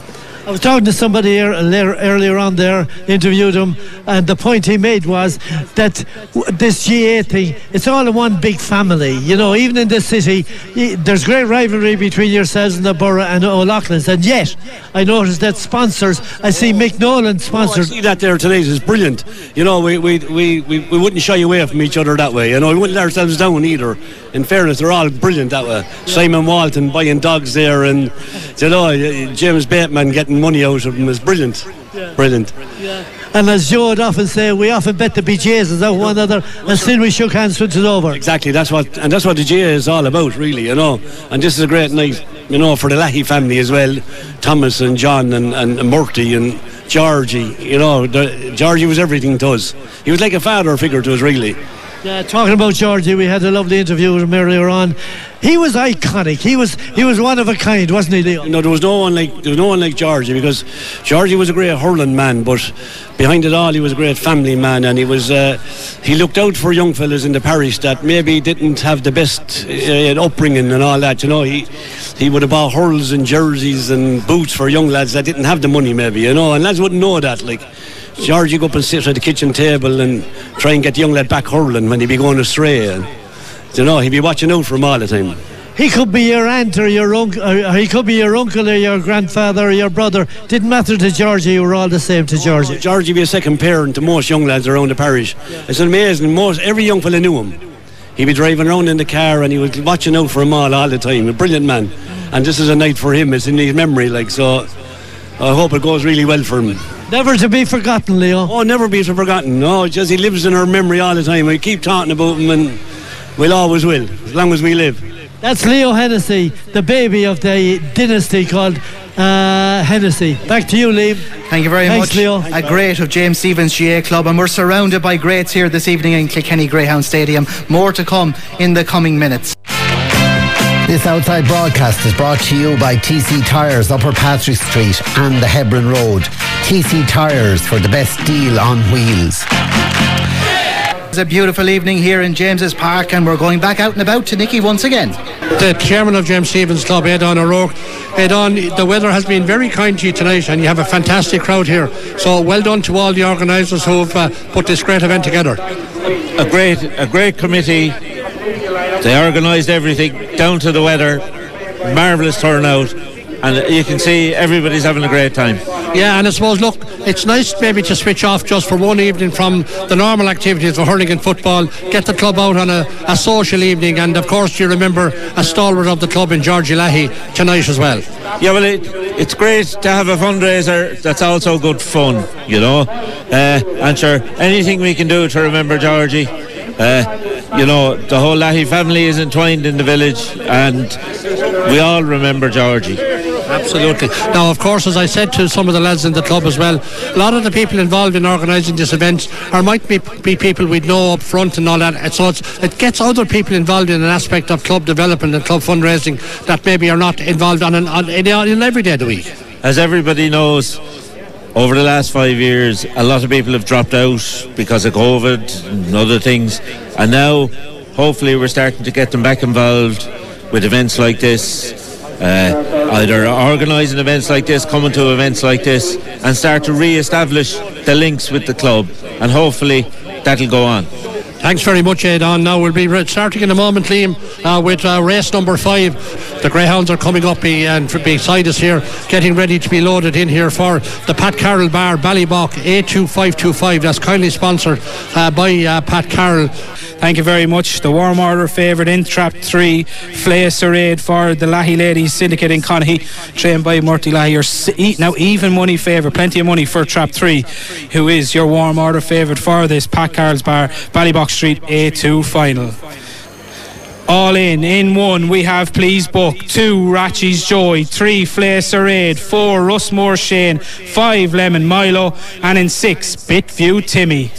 I was talking to somebody earlier on there, interviewed him, and the point he made was that this G A A thing, it's all in one big family. You know, even in this city, there's great rivalry between yourselves and the Borough and O'Loughlin's, and yet I noticed that sponsors, I see Mick Nolan sponsored. Oh, I see that there tonight is brilliant. You know, we, we, we, we, we wouldn't shy away from each other that way. You know, we wouldn't let ourselves down either. In fairness, they're all brilliant that way. Yeah. Simon Walton buying dogs there, and you know, James Bateman getting money out of them is brilliant. Yeah. Brilliant. Yeah. And as Joe would often say, we often bet the B J's out one another, and still we shook hands, switched it over. Exactly, that's what, and that's what the G A is all about, really, you know. And this is a great night, you know, for the Lahey family as well. Thomas and John and, and, and Murty and Georgie, you know, the, Georgie was everything to us. He was like a father figure to us, really. Yeah, talking about Georgie, we had a lovely interview with him earlier on. He was iconic. He was he was one of a kind, wasn't he, Leo? No, there was no one like there was no one like Georgie, because Georgie was a great hurling man, but behind it all, he was a great family man, and he was uh, he looked out for young fellas in the parish that maybe didn't have the best uh, upbringing and all that. You know, he he would have bought hurls and jerseys and boots for young lads that didn't have the money, maybe. You know, and lads wouldn't know that, like. George, you go up and sit at the kitchen table and try and get the young lad back hurling when he'd be going astray. And, you know, he'd be watching out for him all the time. He could be your aunt or your uncle, or he could be your uncle or your grandfather or your brother. Didn't matter to Georgie, you were all the same to Georgie. Oh, Georgie be a second parent to most young lads around the parish. Yeah. It's amazing. Most every young fella knew him. He'd be driving around in the car and he was watching out for them all all the time. A brilliant man. And this is a night for him. It's in his memory, like, so I hope it goes really well for him. Never to be forgotten, Leo. Oh, never be forgotten. No, just he lives in our memory all the time. We keep talking about him, and we'll always will, as long as we live. That's Leo Hennessy, the baby of the dynasty called uh, Hennessy. Back to you, Liam. Thank you very Thanks, much. Leo. A great of James Stephens G A A Club, and we're surrounded by greats here this evening in Kilkenny Greyhound Stadium. More to come in the coming minutes. This outside broadcast is brought to you by T C Tyres, Upper Patrick Street and the Hebron Road. T C Tyres for the best deal on wheels. It's a beautiful evening here in James's Park, and we're going back out and about to Nicky once again. The chairman of James Stephens Club, Aidan O'Rourke. Aidan, the weather has been very kind to you tonight, and you have a fantastic crowd here. So well done to all the organisers who have uh, put this great event together. A great, a great committee. They organised everything down to the weather. Marvellous turnout, and you can see everybody's having a great time. Yeah, and I suppose, look, it's nice maybe to switch off just for one evening from the normal activities of hurling and football, get the club out on a, a social evening, and of course you remember a stalwart of the club in Georgie Lahey tonight as well. Yeah, well, it, it's great to have a fundraiser that's also good fun, you know. Uh, and sure, anything we can do to remember Georgie. Uh, you know, the whole Lahey family is entwined in the village, and we all remember Georgie. Absolutely. Now, of course, as I said to some of the lads in the club as well, a lot of the people involved in organising this event are might be, be people we'd know up front and all that. And so it's, it gets other people involved in an aspect of club development and club fundraising that maybe are not involved on, an, on in, in every day of the week. As everybody knows, over the last five years, a lot of people have dropped out because of COVID and other things, and now hopefully we're starting to get them back involved with events like this, uh, either organising events like this, coming to events like this, and start to re-establish the links with the club, and hopefully that'll go on. Thanks very much, Aidan. Now we'll be starting in a moment, Liam, uh, with uh, race number five. The Greyhounds are coming up be, and beside us here, getting ready to be loaded in here for the Pat Carroll Bar, Ballybock, A two five two five. That's kindly sponsored uh, by uh, Pat Carroll. Thank you very much. The warm order favourite in Trap three, Flea Sarade for the Lahey Ladies Syndicate in Connacht, trained by Murty Lahey. Now even money favourite, plenty of money for Trap three, who is your warm order favourite for this Pat Carroll's Bar, Ballybock Street A two final. All in, in one, we have Please Book, two, Ratchie's Joy, three, Flacer Aid, four, Russmore Shane, five, Lemon Milo, and in six, Bitview Timmy.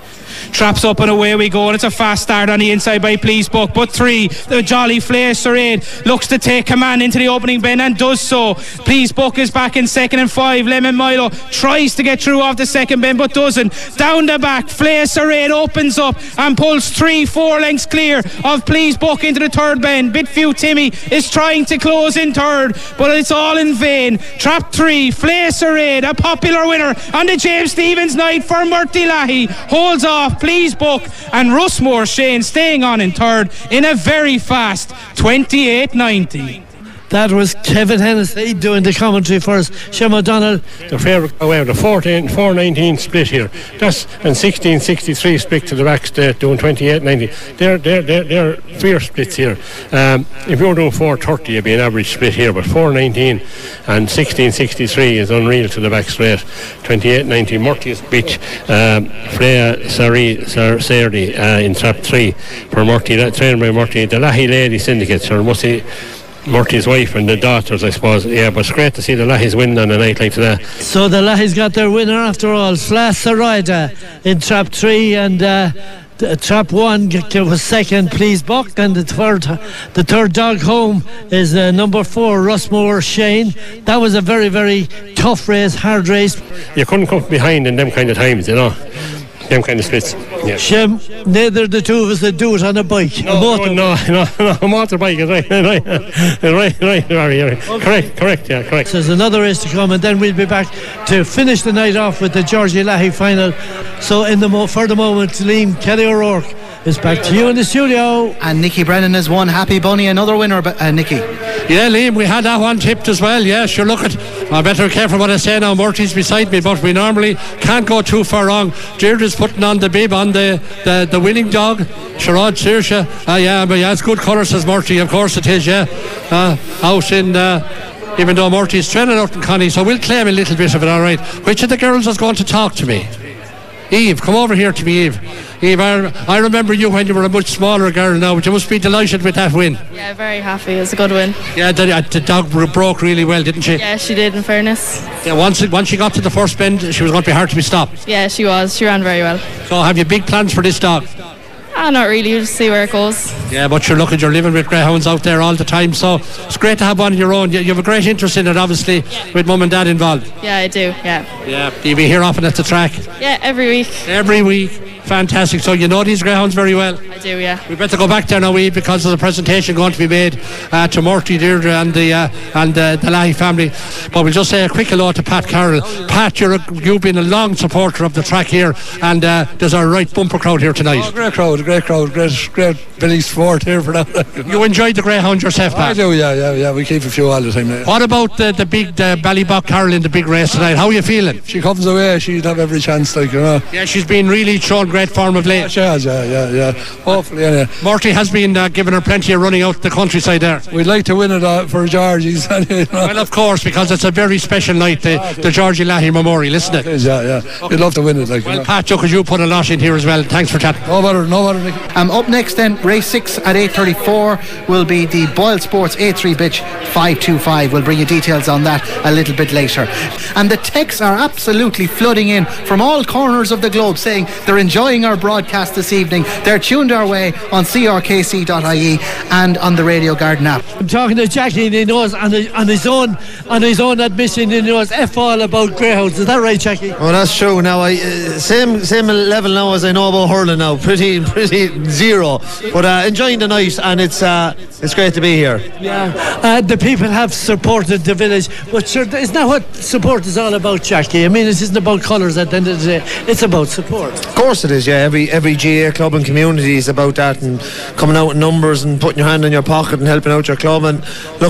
Traps up and away we go, and it's a fast start on the inside by Please Book, but three, the Jolly Flacer Aid looks to take command into the opening bend and does so. Please Book is back in second, and five, Lemon Milo tries to get through off the second bend but doesn't. Down the back, Flacer Aid opens up and pulls three, four lengths clear of Please Book into the third bend. Bitview Timmy is trying to close in third, but it's all in vain. Trap three, Flacer Aid, a popular winner on the James Stephens night for Murty Lahey, holds off Please Book, and Russmore Shane staying on in third in a very fast twenty-eight ninety. That was Kevin Hennessy doing the commentary for us. Shem O'Donnell. The fair away the fourteen four nineteen split here. That's and sixteen sixty-three split to the back state doing twenty-eight ninety. They're they're they're they're fair splits here. Um, if you're doing four thirty, it'd be an average split here, but four nineteen and sixteen sixty-three is unreal to the back straight. twenty-eight ninety. Murty's beat um, Freya Sari Sardi uh, in trap three for Murty. That trained by Murty. The Lahey Lady Syndicate, so must he. Murty's wife and the daughters, I suppose. Yeah, but it's great to see the Laheys win on a night like that. So the Laheys got their winner after all. Flacerida in trap three, and uh, the, trap one was second, Please Book, and the third the third dog home is uh, number four, Russmore Shane. That was a very, very tough race, hard race. You couldn't come behind in them kind of times, you know. Them kind of splits. Yeah. Shem, neither the two of us would do it on a bike. No, a motor. no, no, no, a motorbike is right, right, right, right, right, right. Okay. Correct, correct, yeah, correct. So there's another race to come, and then we'll be back to finish the night off with the Georgie Lahey final. So in the mo- for the moment, Liam Kelly O'Rourke is back to you in the studio. And Nicky Brennan has won. Happy Bunny, another winner, uh, Nicky. Yeah, Liam, we had that one tipped as well. Yeah, sure, look at, I better be careful what I say now. Murty's beside me, but we normally can't go too far wrong. Deirdre's putting on the bib on the, the, the winning dog, Sherrod Saoirse. Uh, yeah, but yeah, it's good colour, says Murty. Of course it is, yeah. Uh, out in, uh, even though Murty's training out in Connie, so we'll claim a little bit of it, all right. Which of the girls is going to talk to me? Eve, come over here to me, Eve. Eve, I, I remember you when you were a much smaller girl now, but you must be delighted with that win. Yeah, very happy. It was a good win. Yeah, the, the dog broke really well, didn't she? Yeah, she did, in fairness. Yeah, once, once she got to the first bend, she was going to be hard to be stopped. Yeah, she was. She ran very well. So have you big plans for this dog? Ah, not really. We'll just see where it goes. Yeah, but you're looking, you're living with greyhounds out there all the time, so it's great to have one of your own. You, you have a great interest in it, obviously, yeah. With mum and dad involved. Yeah, I do, yeah. Yeah, do you be here often at the track? Yeah, every week. Every week. Fantastic. So you know these greyhounds very well? I do, yeah. We better go back there now, Eve, because there's a presentation going to be made uh, to Murty, Deirdre and the uh, and uh, the Lahey family. But we'll just say a quick hello to Pat Carroll. Pat, you're a, you've been a long supporter of the track here, and uh, there's a right bumper crowd here tonight. Oh, great crowd, great crowd, great, great Billy sport here for that. You enjoyed the greyhound yourself, Pat? I do, yeah, yeah, yeah. We keep a few all the time. Yeah. What about the, the big the Ballybock Carroll in the big race tonight? How are you feeling? She comes away, she'd have every chance, like, you know. Yeah, she's been really showing great form of late. She has, yeah, yeah, yeah. Hopefully, yeah. Murty has been uh, giving her plenty of running out the countryside there. We'd like to win it uh, for Georgie's. You know. Well, of course, because it's a very special night, the, oh, the Georgie Lahey Memorial, isn't it? It is, yeah, yeah. Okay. We'd love to win it. Like, well, you know. Pat, because you put a lot in here as well. Thanks for chatting. No matter, no matter, Nicky. Um, up next then, race six at eight thirty-four will be the Boyle Sports A three Bitch five two five. We'll bring you details on that a little bit later. And the texts are absolutely flooding in from all corners of the globe saying they're enjoying our broadcast this evening. They're tuned our way on C R K C dot I E and on the Radio Garden app. I'm talking to Jackie, and he knows on, the, on his own on his own admission he knows F all about greyhounds. Is that right, Jackie? Oh, that's true. Now I uh, same same level now as I know about hurling now. Pretty pretty zero. But uh, enjoying the night, and it's uh, it's great to be here. Yeah. Uh, the people have supported the village, but sure, isn't that what support is all about, Jackie? I mean, it isn't about colours at the end of the day. It's about support. Of course it is. Yeah. Every every G A club and community is about that, and coming out in numbers and putting your hand in your pocket and helping out your club. And look,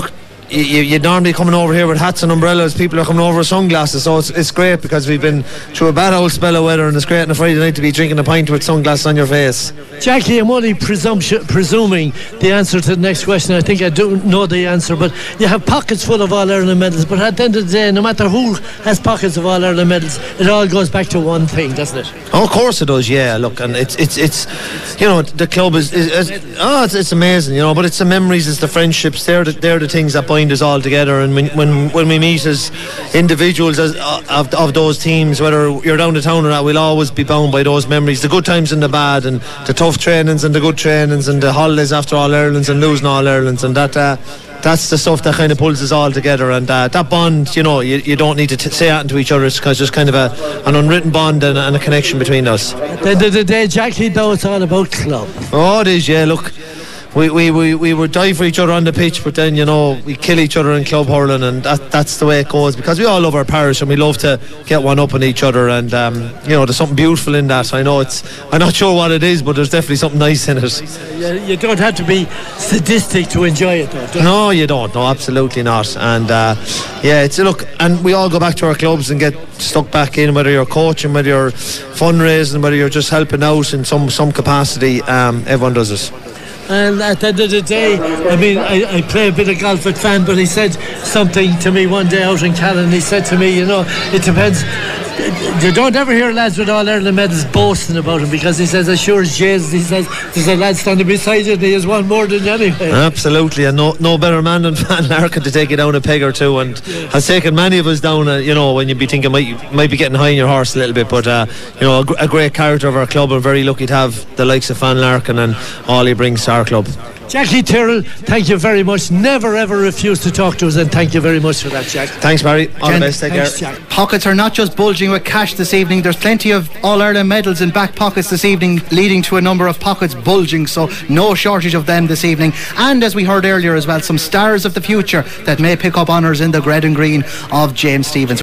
you, you're normally coming over here with hats and umbrellas. People are coming over with sunglasses, so it's, it's great because we've been through a bad old spell of weather, and it's great on a Friday night to be drinking a pint with sunglasses on your face. Jackie, I'm only presumption, presuming the answer to the next question. I think I do know the answer, but you have pockets full of All-Ireland medals, but at the end of the day, no matter who has pockets of All-Ireland medals, it all goes back to one thing, doesn't it? Oh, of course it does, yeah. Look, and it's, it's, it's you know, the club is, is, is oh, it's, it's amazing, you know, but it's the memories, it's the friendships, they're the, they're the things that bind us all together. And when when, when we meet as individuals as, of, of those teams, whether you're down the town or not, we'll always be bound by those memories, the good times and the bad, and the tough trainings and the good trainings, and the holidays after All Irelands and losing All Irelands, and that uh, that's the stuff that kind of pulls us all together. And uh, that bond, you know, you, you don't need to t- say that to each other, because there's kind of a, an unwritten bond and, and a connection between us. At the end of the day, Jackie, though, it's all about club. Oh, it is, yeah. Look, we, we, we, we would die for each other on the pitch, but then, you know, we kill each other in club hurling, and that, that's the way it goes, because we all love our parish and we love to get one up on each other. And um, you know, there's something beautiful in that. I know it's, I'm not sure what it is, but there's definitely something nice in it. You, you don't have to be sadistic to enjoy it, though, do you? No, you don't. No, absolutely not. And uh, yeah, it's look, and we all go back to our clubs and get stuck back in, whether you're coaching, whether you're fundraising, whether you're just helping out in some some capacity. Um, everyone does it. And at the end of the day, I mean, I, I play a bit of golf with Fan, but he said something to me one day out in Callan. He said to me, you know, it depends. You don't ever hear lads with All Ireland medals boasting about him, because he says, as sure as Jesus, he says, there's a lad standing beside you and he has one more than you anyway. Absolutely, and no no better man than Van Larkin to take you down a peg or two, and yeah. has taken many of us down, uh, you know, when you'd be thinking might, you might be getting high in your horse a little bit, but uh, you know, a, gr- a great character of our club, and very lucky to have the likes of Van Larkin and all he brings to our club. Jackie Tyrrell, thank you very much. Never ever refuse to talk to us, and thank you very much for that, Jack. Thanks, Barry. All Jen, the best. Take thanks, care. Jack. Pockets are not just bulging with cash this evening. There's plenty of All-Ireland medals in back pockets this evening, leading to a number of pockets bulging, so no shortage of them this evening. And as we heard earlier as well, some stars of the future that may pick up honours in the red and green of James Stephens.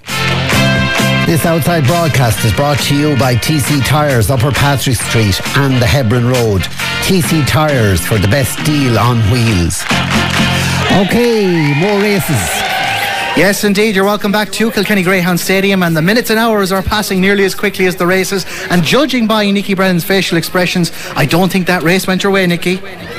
This outside broadcast is brought to you by T C Tyres, Upper Patrick Street and the Hebron Road. T C Tyres, for the best deal on wheels. Okay, more races. Yes, indeed. You're welcome back to Kilkenny Greyhound Stadium, and the minutes and hours are passing nearly as quickly as the races. And judging by Nicky Brennan's facial expressions, I don't think that race went your way, Nicky.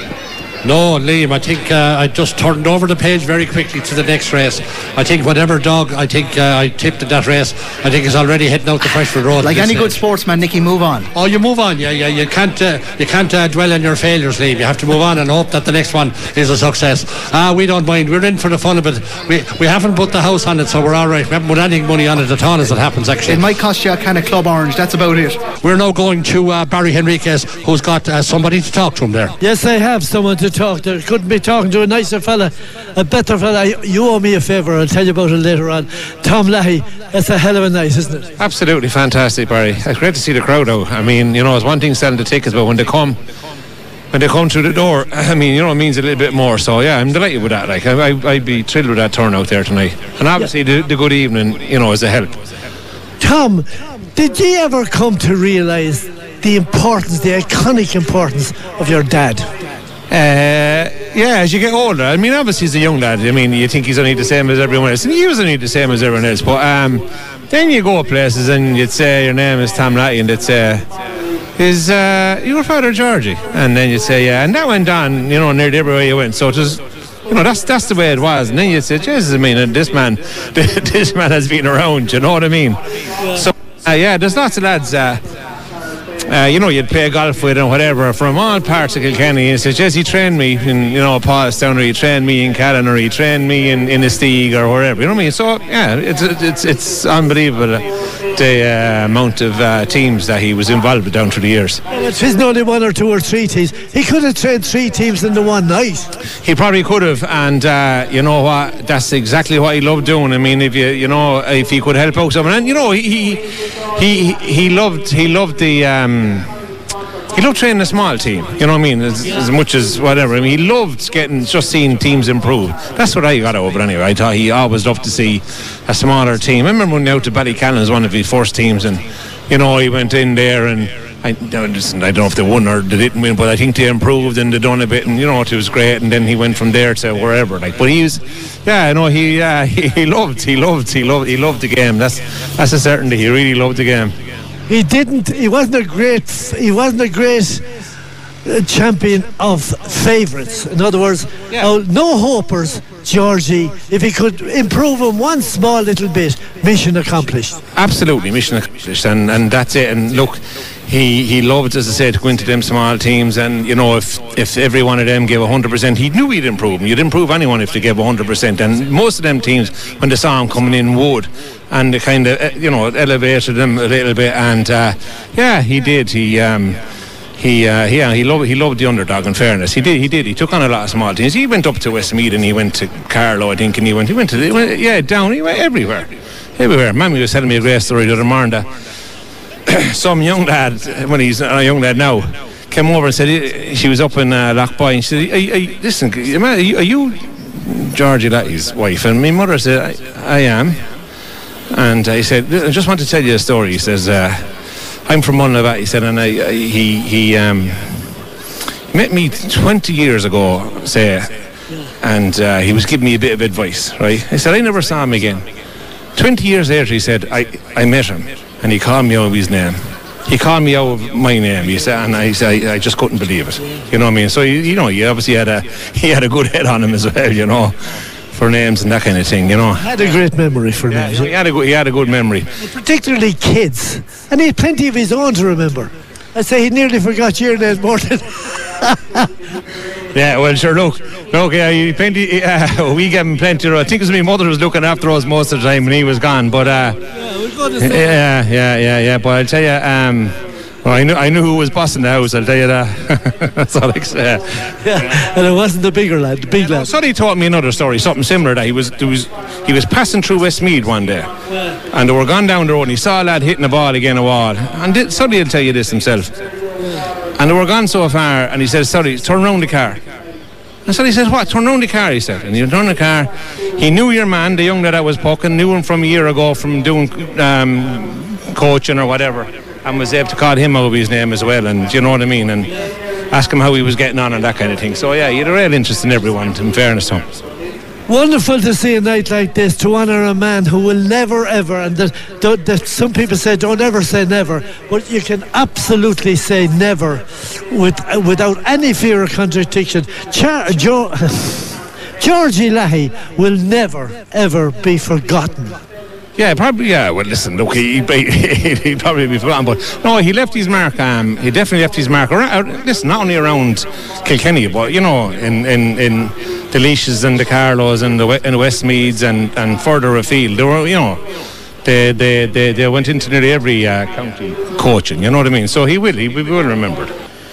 No, Liam, I think uh, I just turned over the page very quickly to the next race. I think whatever dog I think uh, I tipped in that race, I think is already heading out the Freshfield Road. Like any stage. good sportsman, Nicky, move on. Oh, you move on, yeah, yeah. You can't, uh, you can't uh, dwell on your failures, Liam. You have to move on and hope that the next one is a success. Ah, uh, we don't mind. We're in for the fun of it. We we haven't put the house on it, so we're all right. We haven't put any money on it at all, as it happens. Actually, it might cost you a can of Club Orange. That's about it. We're now going to uh, Barry Henriquez, who's got uh, somebody to talk to him there. Yes, I have someone to talk to. Couldn't be talking to a nicer fella, a better fella. You owe me a favour, I'll tell you about it later on. Tom Lahey, that's a hell of a night, isn't it? Absolutely fantastic, Barry. It's great to see the crowd out. I mean, you know, it's one thing selling the tickets, but when they come when they come through the door, I mean, you know, it means a little bit more. So yeah, I'm delighted with that. Like, I, I, I'd be thrilled with that turnout there tonight, and obviously yeah. the, the good evening, you know, is a help. Tom, did you ever come to realise the importance, the iconic importance of your dad? Uh, yeah, as you get older, I mean, obviously he's a young lad. I mean, you think he's only the same as everyone else, and he was only the same as everyone else. But um, then you go places and you'd say your name is Tom Lahey, and they'd say, is uh, your father Georgie? And then you'd say, yeah, and that went on, you know, nearly everywhere you went. So it was, you know, that's that's the way it was. And then you'd say, Jesus, I mean, this man, this man has been around. You know what I mean? Yeah. So uh, yeah, there's lots of lads. Uh, Uh, you know, you'd play golf with and whatever from all parts of Kilkenny. He says, yes, he trained me in, you know, Paulstown, or he trained me in Callan, or he trained me in, in Esteeg or wherever. You know what I mean? So, yeah, it's it's it's unbelievable, uh, the uh, amount of uh, teams that he was involved with down through the years. Well, it isn't only one or two or three teams. He could have trained three teams in the one night. He probably could have, and uh, you know what? That's exactly what he loved doing. I mean, if you you know, if he could help out someone, and you know, he he he loved he loved the. Um, He loved training a small team, you know what I mean, as, as much as whatever. I mean, he loved getting, just seeing teams improve. That's what I got over anyway. I thought he always loved to see a smaller team. I remember when he out to Ballycallan as one of his first teams, and you know, he went in there and I, no, listen, I don't know if they won or they didn't win, but I think they improved and they done a bit, and you know it was great. And then he went from there to wherever. Like, but he was, yeah, no, he, uh, he he loved, he loved, he loved, he loved the game. That's that's a certainty. He really loved the game. He didn't. He wasn't a great. He wasn't a great uh, champion of favourites. In other words, uh, no hopers. Georgie, if he could improve him one small little bit, mission accomplished. Absolutely, mission accomplished, and and that's it. And look, he he loved, as I said, to go into them small teams, and you know, if if every one of them gave one hundred percent, he knew he'd improve them. You'd improve anyone if they gave one hundred percent, and most of them teams, when they saw him coming in, would, and they kind of, you know, elevated them a little bit, and uh, yeah, he did. He. Um, He, uh, yeah, he loved he loved the underdog. In fairness, he did. He did. He took on a lot of small teams. He went up to Westmeath and he went to Carlow, I think, and he went. He went to, the, yeah, down. He went everywhere, everywhere. Mammy was telling me a great story the other morning that some young lad, when he's a young lad now, came over and said he, she was up in uh, Lochboy, and she said, are, are, "Listen, are you, are you Georgie Latty's wife?" And my mother said, "I, I am." And uh, he said, "I just want to tell you a story." He says. Uh, I'm from Mullavat, he said, and I, I, he he um, met me twenty years ago, say, and uh, he was giving me a bit of advice, right? I said, I never saw him again. twenty years later, he said, I, I met him, and he called me out of his name. He called me out of my name, he said, and I, I, I just couldn't believe it. You know what I mean? So, you, you know, he obviously had a, he had a good head on him as well, you know, for names and that kind of thing, you know. Had a great memory for yeah, names. He had a good, he had a good memory. Particularly kids. And he had plenty of his own to remember. I'd say he nearly forgot your name more than... Yeah, well, sure, look, look, yeah, he plenty, uh, we gave him plenty. I think it was my mother was looking after us most of the time when he was gone, but... Uh, yeah, we're going to say yeah, yeah, yeah, yeah, but I'll tell you... Um, Well, I knew I knew who was bossing the house, I'll tell you that. That's all I can say. Yeah, and it wasn't the bigger lad, the big lad. Sonny told me another story, something similar. That he was, there was he was passing through Westmeath one day, yeah. And they were gone down the road, and he saw a lad hitting a ball against a wall. And th- Sonny will tell you this himself. Yeah. And they were gone so far, and he said, "Sorry, turn round the car." And so he said, "What? Turn round the car," he said. And he turned the car. He knew your man, the young lad I was poking, knew him from a year ago from doing um, coaching or whatever. And was able to call him out of his name as well, and you know what I mean, and ask him how he was getting on and that kind of thing. So yeah, he had a real interest in everyone, in fairness to him. Wonderful to see a night like this, to honour a man who will never ever, and that, that some people say don't ever say never, but you can absolutely say never with, without any fear of contradiction. Char- jo- Georgie Lahey will never ever be forgotten. Yeah, probably. Yeah, well, listen, look, he, he, he'd probably be forgotten, but no, he left his mark. Um, he definitely left his mark around. Listen, not only around Kilkenny, but you know, in in, in the Leashes and the Carlows and the and the Westmeads and, and further afield. They were, you know, they they they, they went into nearly every uh, county coaching. You know what I mean? So he will, he will be well remembered.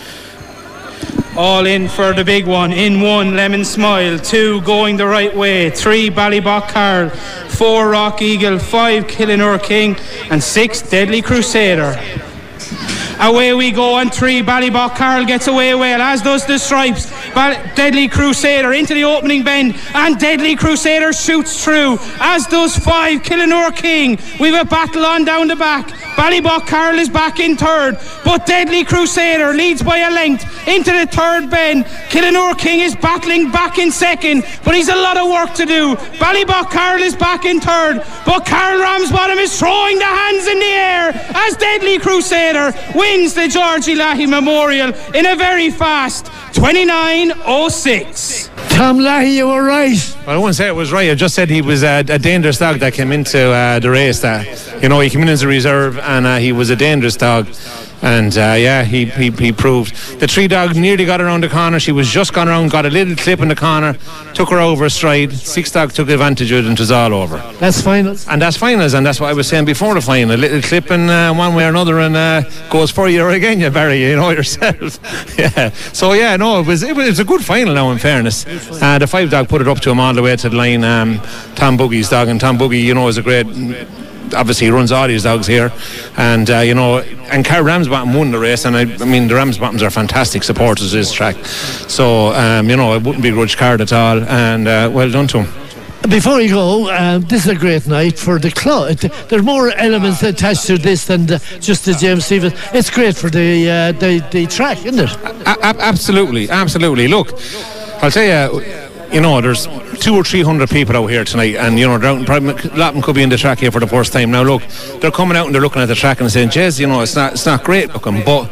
All in for the big one. In one, Lemon Smile. Two, Going the Right Way. Three, Ballybock Carl. Four, Rock Eagle. Five, Killinure King. And six, Deadly Crusader. Away we go on three. Ballybock Carl gets away well, as does the Stripes. Bal- Deadly Crusader into the opening bend, and Deadly Crusader shoots through, as does five, Killinure King. We've a battle on down the back. Ballybock Carl is back in third, but Deadly Crusader leads by a length into the third bend. Killinure King is battling back in second, but he's a lot of work to do. Ballybock Carl is back in third, but Carl Ramsbottom is throwing the hands in the air as Deadly Crusader wins the Georgie Lahey Memorial in a very fast twenty-nine oh six. Tom Lahey, you were right. Well, I wouldn't say it was right. I just said he was a, a dangerous dog that came into uh, the race. That, you know, he came in as a reserve, and uh, he was a dangerous dog. And uh, yeah, he, he he proved. The three dog nearly got around the corner. She was just gone around, got a little clip in the corner, took her over a stride. Six dog took advantage of it, and it was all over. That's finals. And that's finals, and that's what I was saying before the final. A little clip in uh, one way or another, and uh, goes for you again, you Barry. You know yourself. Yeah. So yeah, no, it was it was, it was a good final now. In fairness, uh, the five dog put it up to him all the way to the line. Um, Tom Boogie's dog, and Tom Boogie, you know, is a great. Obviously, he runs all these dogs here, and uh, you know, and Carl Ramsbottom won the race, and I, I mean, the Ramsbottoms are fantastic supporters of this track, so um, you know, it wouldn't be a grudge card at all, and uh, well done to him. before you go, uh, this is a great night for the club. There's more elements attached to this than the, just the James Stephens. It's great for the uh, the, the track, isn't it? A- absolutely, absolutely. Look, I'll tell you, you know, there's two or three hundred people out here tonight, and you know, out, probably, a lot of them could be in the track here for the first time. Now, look, they're coming out and they're looking at the track and saying, "Jez, you know, it's not, it's not great looking, but."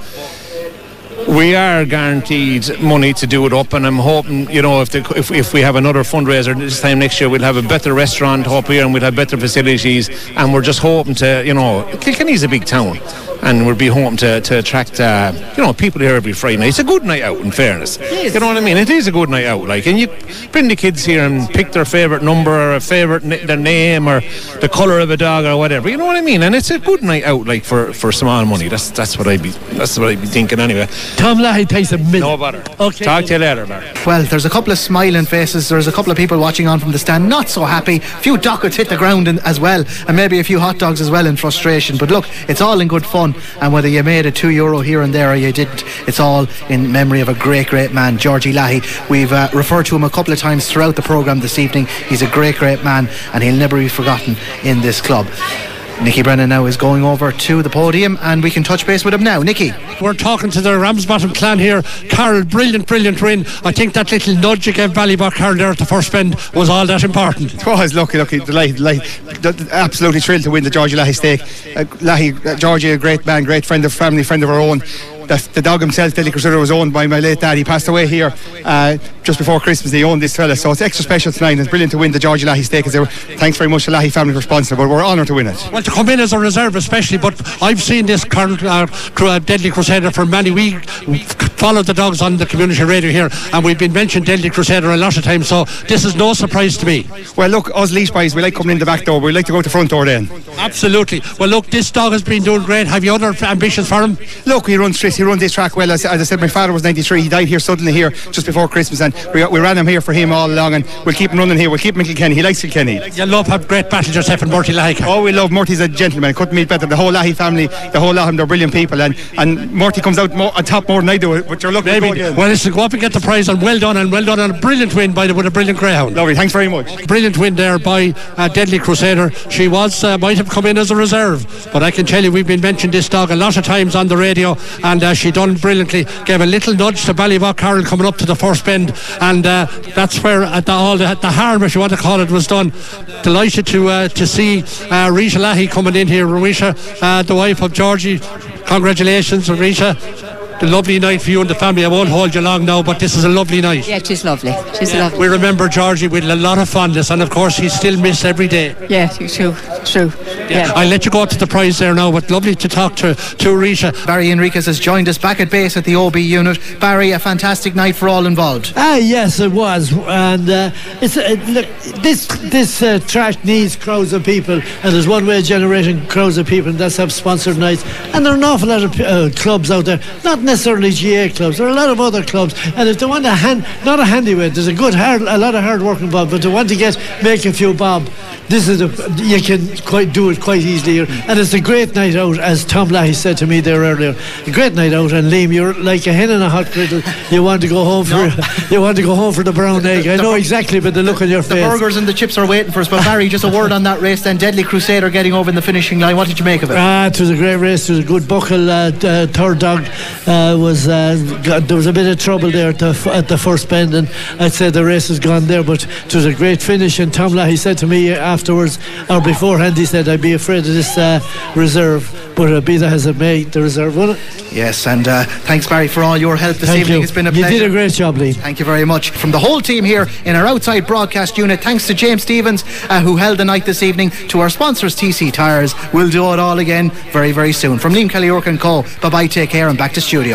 We are guaranteed money to do it up, and I'm hoping, you know, if, the, if if we have another fundraiser this time next year, we'll have a better restaurant up here and we'll have better facilities, and we're just hoping to, you know, Kilkenny's a big town, and we'll be hoping to, to attract, uh, you know, people here every Friday night. It's a good night out, in fairness. Yes. You know what I mean? It is a good night out, like, and you bring the kids here and pick their favourite number or a favourite na- their name or the colour of a dog or whatever. You know what I mean? And it's a good night out, like, for, for small money. That's that's what I'd be that's what I'd be thinking anyway. Tom Lahey takes a minute. No bother. Okay. Talk to you later, Barry. Well, there's a couple of smiling faces. There's a couple of people watching on from the stand, not so happy. A few dockets hit the ground in, as well, and maybe a few hot dogs as well in frustration. But look, it's all in good fun, and whether you made a two euro here and there or you didn't, it's all in memory of a great, great man, Georgie Lahey. We've uh, referred to him a couple of times throughout the programme this evening. He's a great, great man, and he'll never be forgotten in this club. Nicky Brennan now is going over to the podium, and we can touch base with him now. Nicky. We're talking to the Ramsbottom clan here. Carol, brilliant, brilliant win. I think that little nudge you gave Ballybock Carol there at the first bend was all that important. It was, lucky, lucky, delighted, delighted, absolutely thrilled to win the Georgie Lahey stake. Uh, Lahey, uh, Georgie, a great man, great friend of family, friend of our own. The, the dog himself, Deadly Crusader, was owned by my late dad. He passed away here uh, just before Christmas. He owned this fella, so it's extra special tonight, and it's brilliant to win the Georgie Lahey stake. Thanks very much to Lahey family for sponsoring, but we're honoured to win it. Well, to come in as a reserve especially, but I've seen this current uh, Deadly Crusader for many weeks. Followed the dogs on the community radio here, and we've been mentioning Deadly Crusader a lot of times, so this is no surprise to me. Well, look, us Laois boys, we like coming in the back door, we like to go to the front door then. Absolutely. Well, look, this dog has been doing great. Have you other ambitions for him? Look, he runs he runs this track well. As, as I said, my father was ninety-three. He died here suddenly here just before Christmas, and we, we ran him here for him all along, and we'll keep him running here. We'll keep him in Kilkenny. He likes Kilkenny. You love have great battles yourself and Murty Lahey. Oh, we love Murty's a gentleman. Couldn't meet better. The whole Lahey family, the whole lot of them, they're brilliant people, and and Murty comes out more, on top more than I do. But you're looking Maybe. Well, listen, go up and get the prize, and well done, and well done on a brilliant win by the with a brilliant greyhound. Lovely, thanks very much. Brilliant win there by uh, Deadly Crusader. She was uh, might have come in as a reserve, but I can tell you we've been mentioning this dog a lot of times on the radio, and uh, she done brilliantly. Gave a little nudge to Ballybock Carol coming up to the first bend, and uh, that's where uh, the, all the, the harm, if you want to call it, was done. Delighted to uh, to see uh, Rita Lahey coming in here. Rita, uh, the wife of Georgie. Congratulations, Rita. A lovely night for you and the family. I won't hold you long now, but this is a lovely night. Yeah, she's lovely. She's yeah. lovely. We remember Georgie with a lot of fondness, and of course he's still missed every day. Yeah, true, true. Yeah. yeah. I'll let you go to the prize there now, but lovely to talk to, to Rita. Barry Enriquez has joined us back at base at the O B unit. Barry, a fantastic night for all involved. Ah, yes, it was, and uh, it's uh, look, this this uh, track needs crowds of people, and there's one way of generating crowds of people, and that's have sponsored nights. And there are an awful lot of uh, clubs out there, not necessarily G A clubs. There are a lot of other clubs, and if they want a hand, not a handy way, there's a good hard, a lot of hard work involved, but they want to get make a few bob. This is a, you can quite do it quite easily here, and it's a great night out, as Tom Lahey said to me there earlier. A great night out, and Liam, you're like a hen in a hot griddle. You want to go home for no. you want to go home for the brown egg. I know exactly, but the look on your the face. The burgers and the chips are waiting for us. But Barry, just a word on that race then. Deadly Crusader getting over in the finishing line. What did you make of it? Ah, it was a great race. It was a good buckle. Uh, uh, third dog uh, was uh, got, there was a bit of trouble there at the, at the first bend, and I'd say the race has gone there. But it was a great finish. And Tom Lahey said to me afterwards, or beforehand, he said, I'd be afraid of this uh, reserve, but uh, be that as it may, the reserve won it. Yes, and uh, thanks Barry for all your help this Thank evening. You. It's been a you pleasure. You did a great job, Lee. Thank you very much. From the whole team here in our outside broadcast unit, thanks to James Stephens uh, who held the night this evening, to our sponsors T C Tyres. We'll do it all again very, very soon. From Liam Kelly O'Rourke and Co. Bye-bye, take care, and back to studio.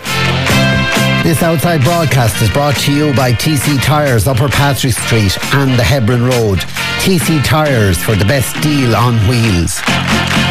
This outside broadcast is brought to you by T C Tyres, Upper Patrick Street and the Hebron Road. T C Tyres, for the best deal on wheels.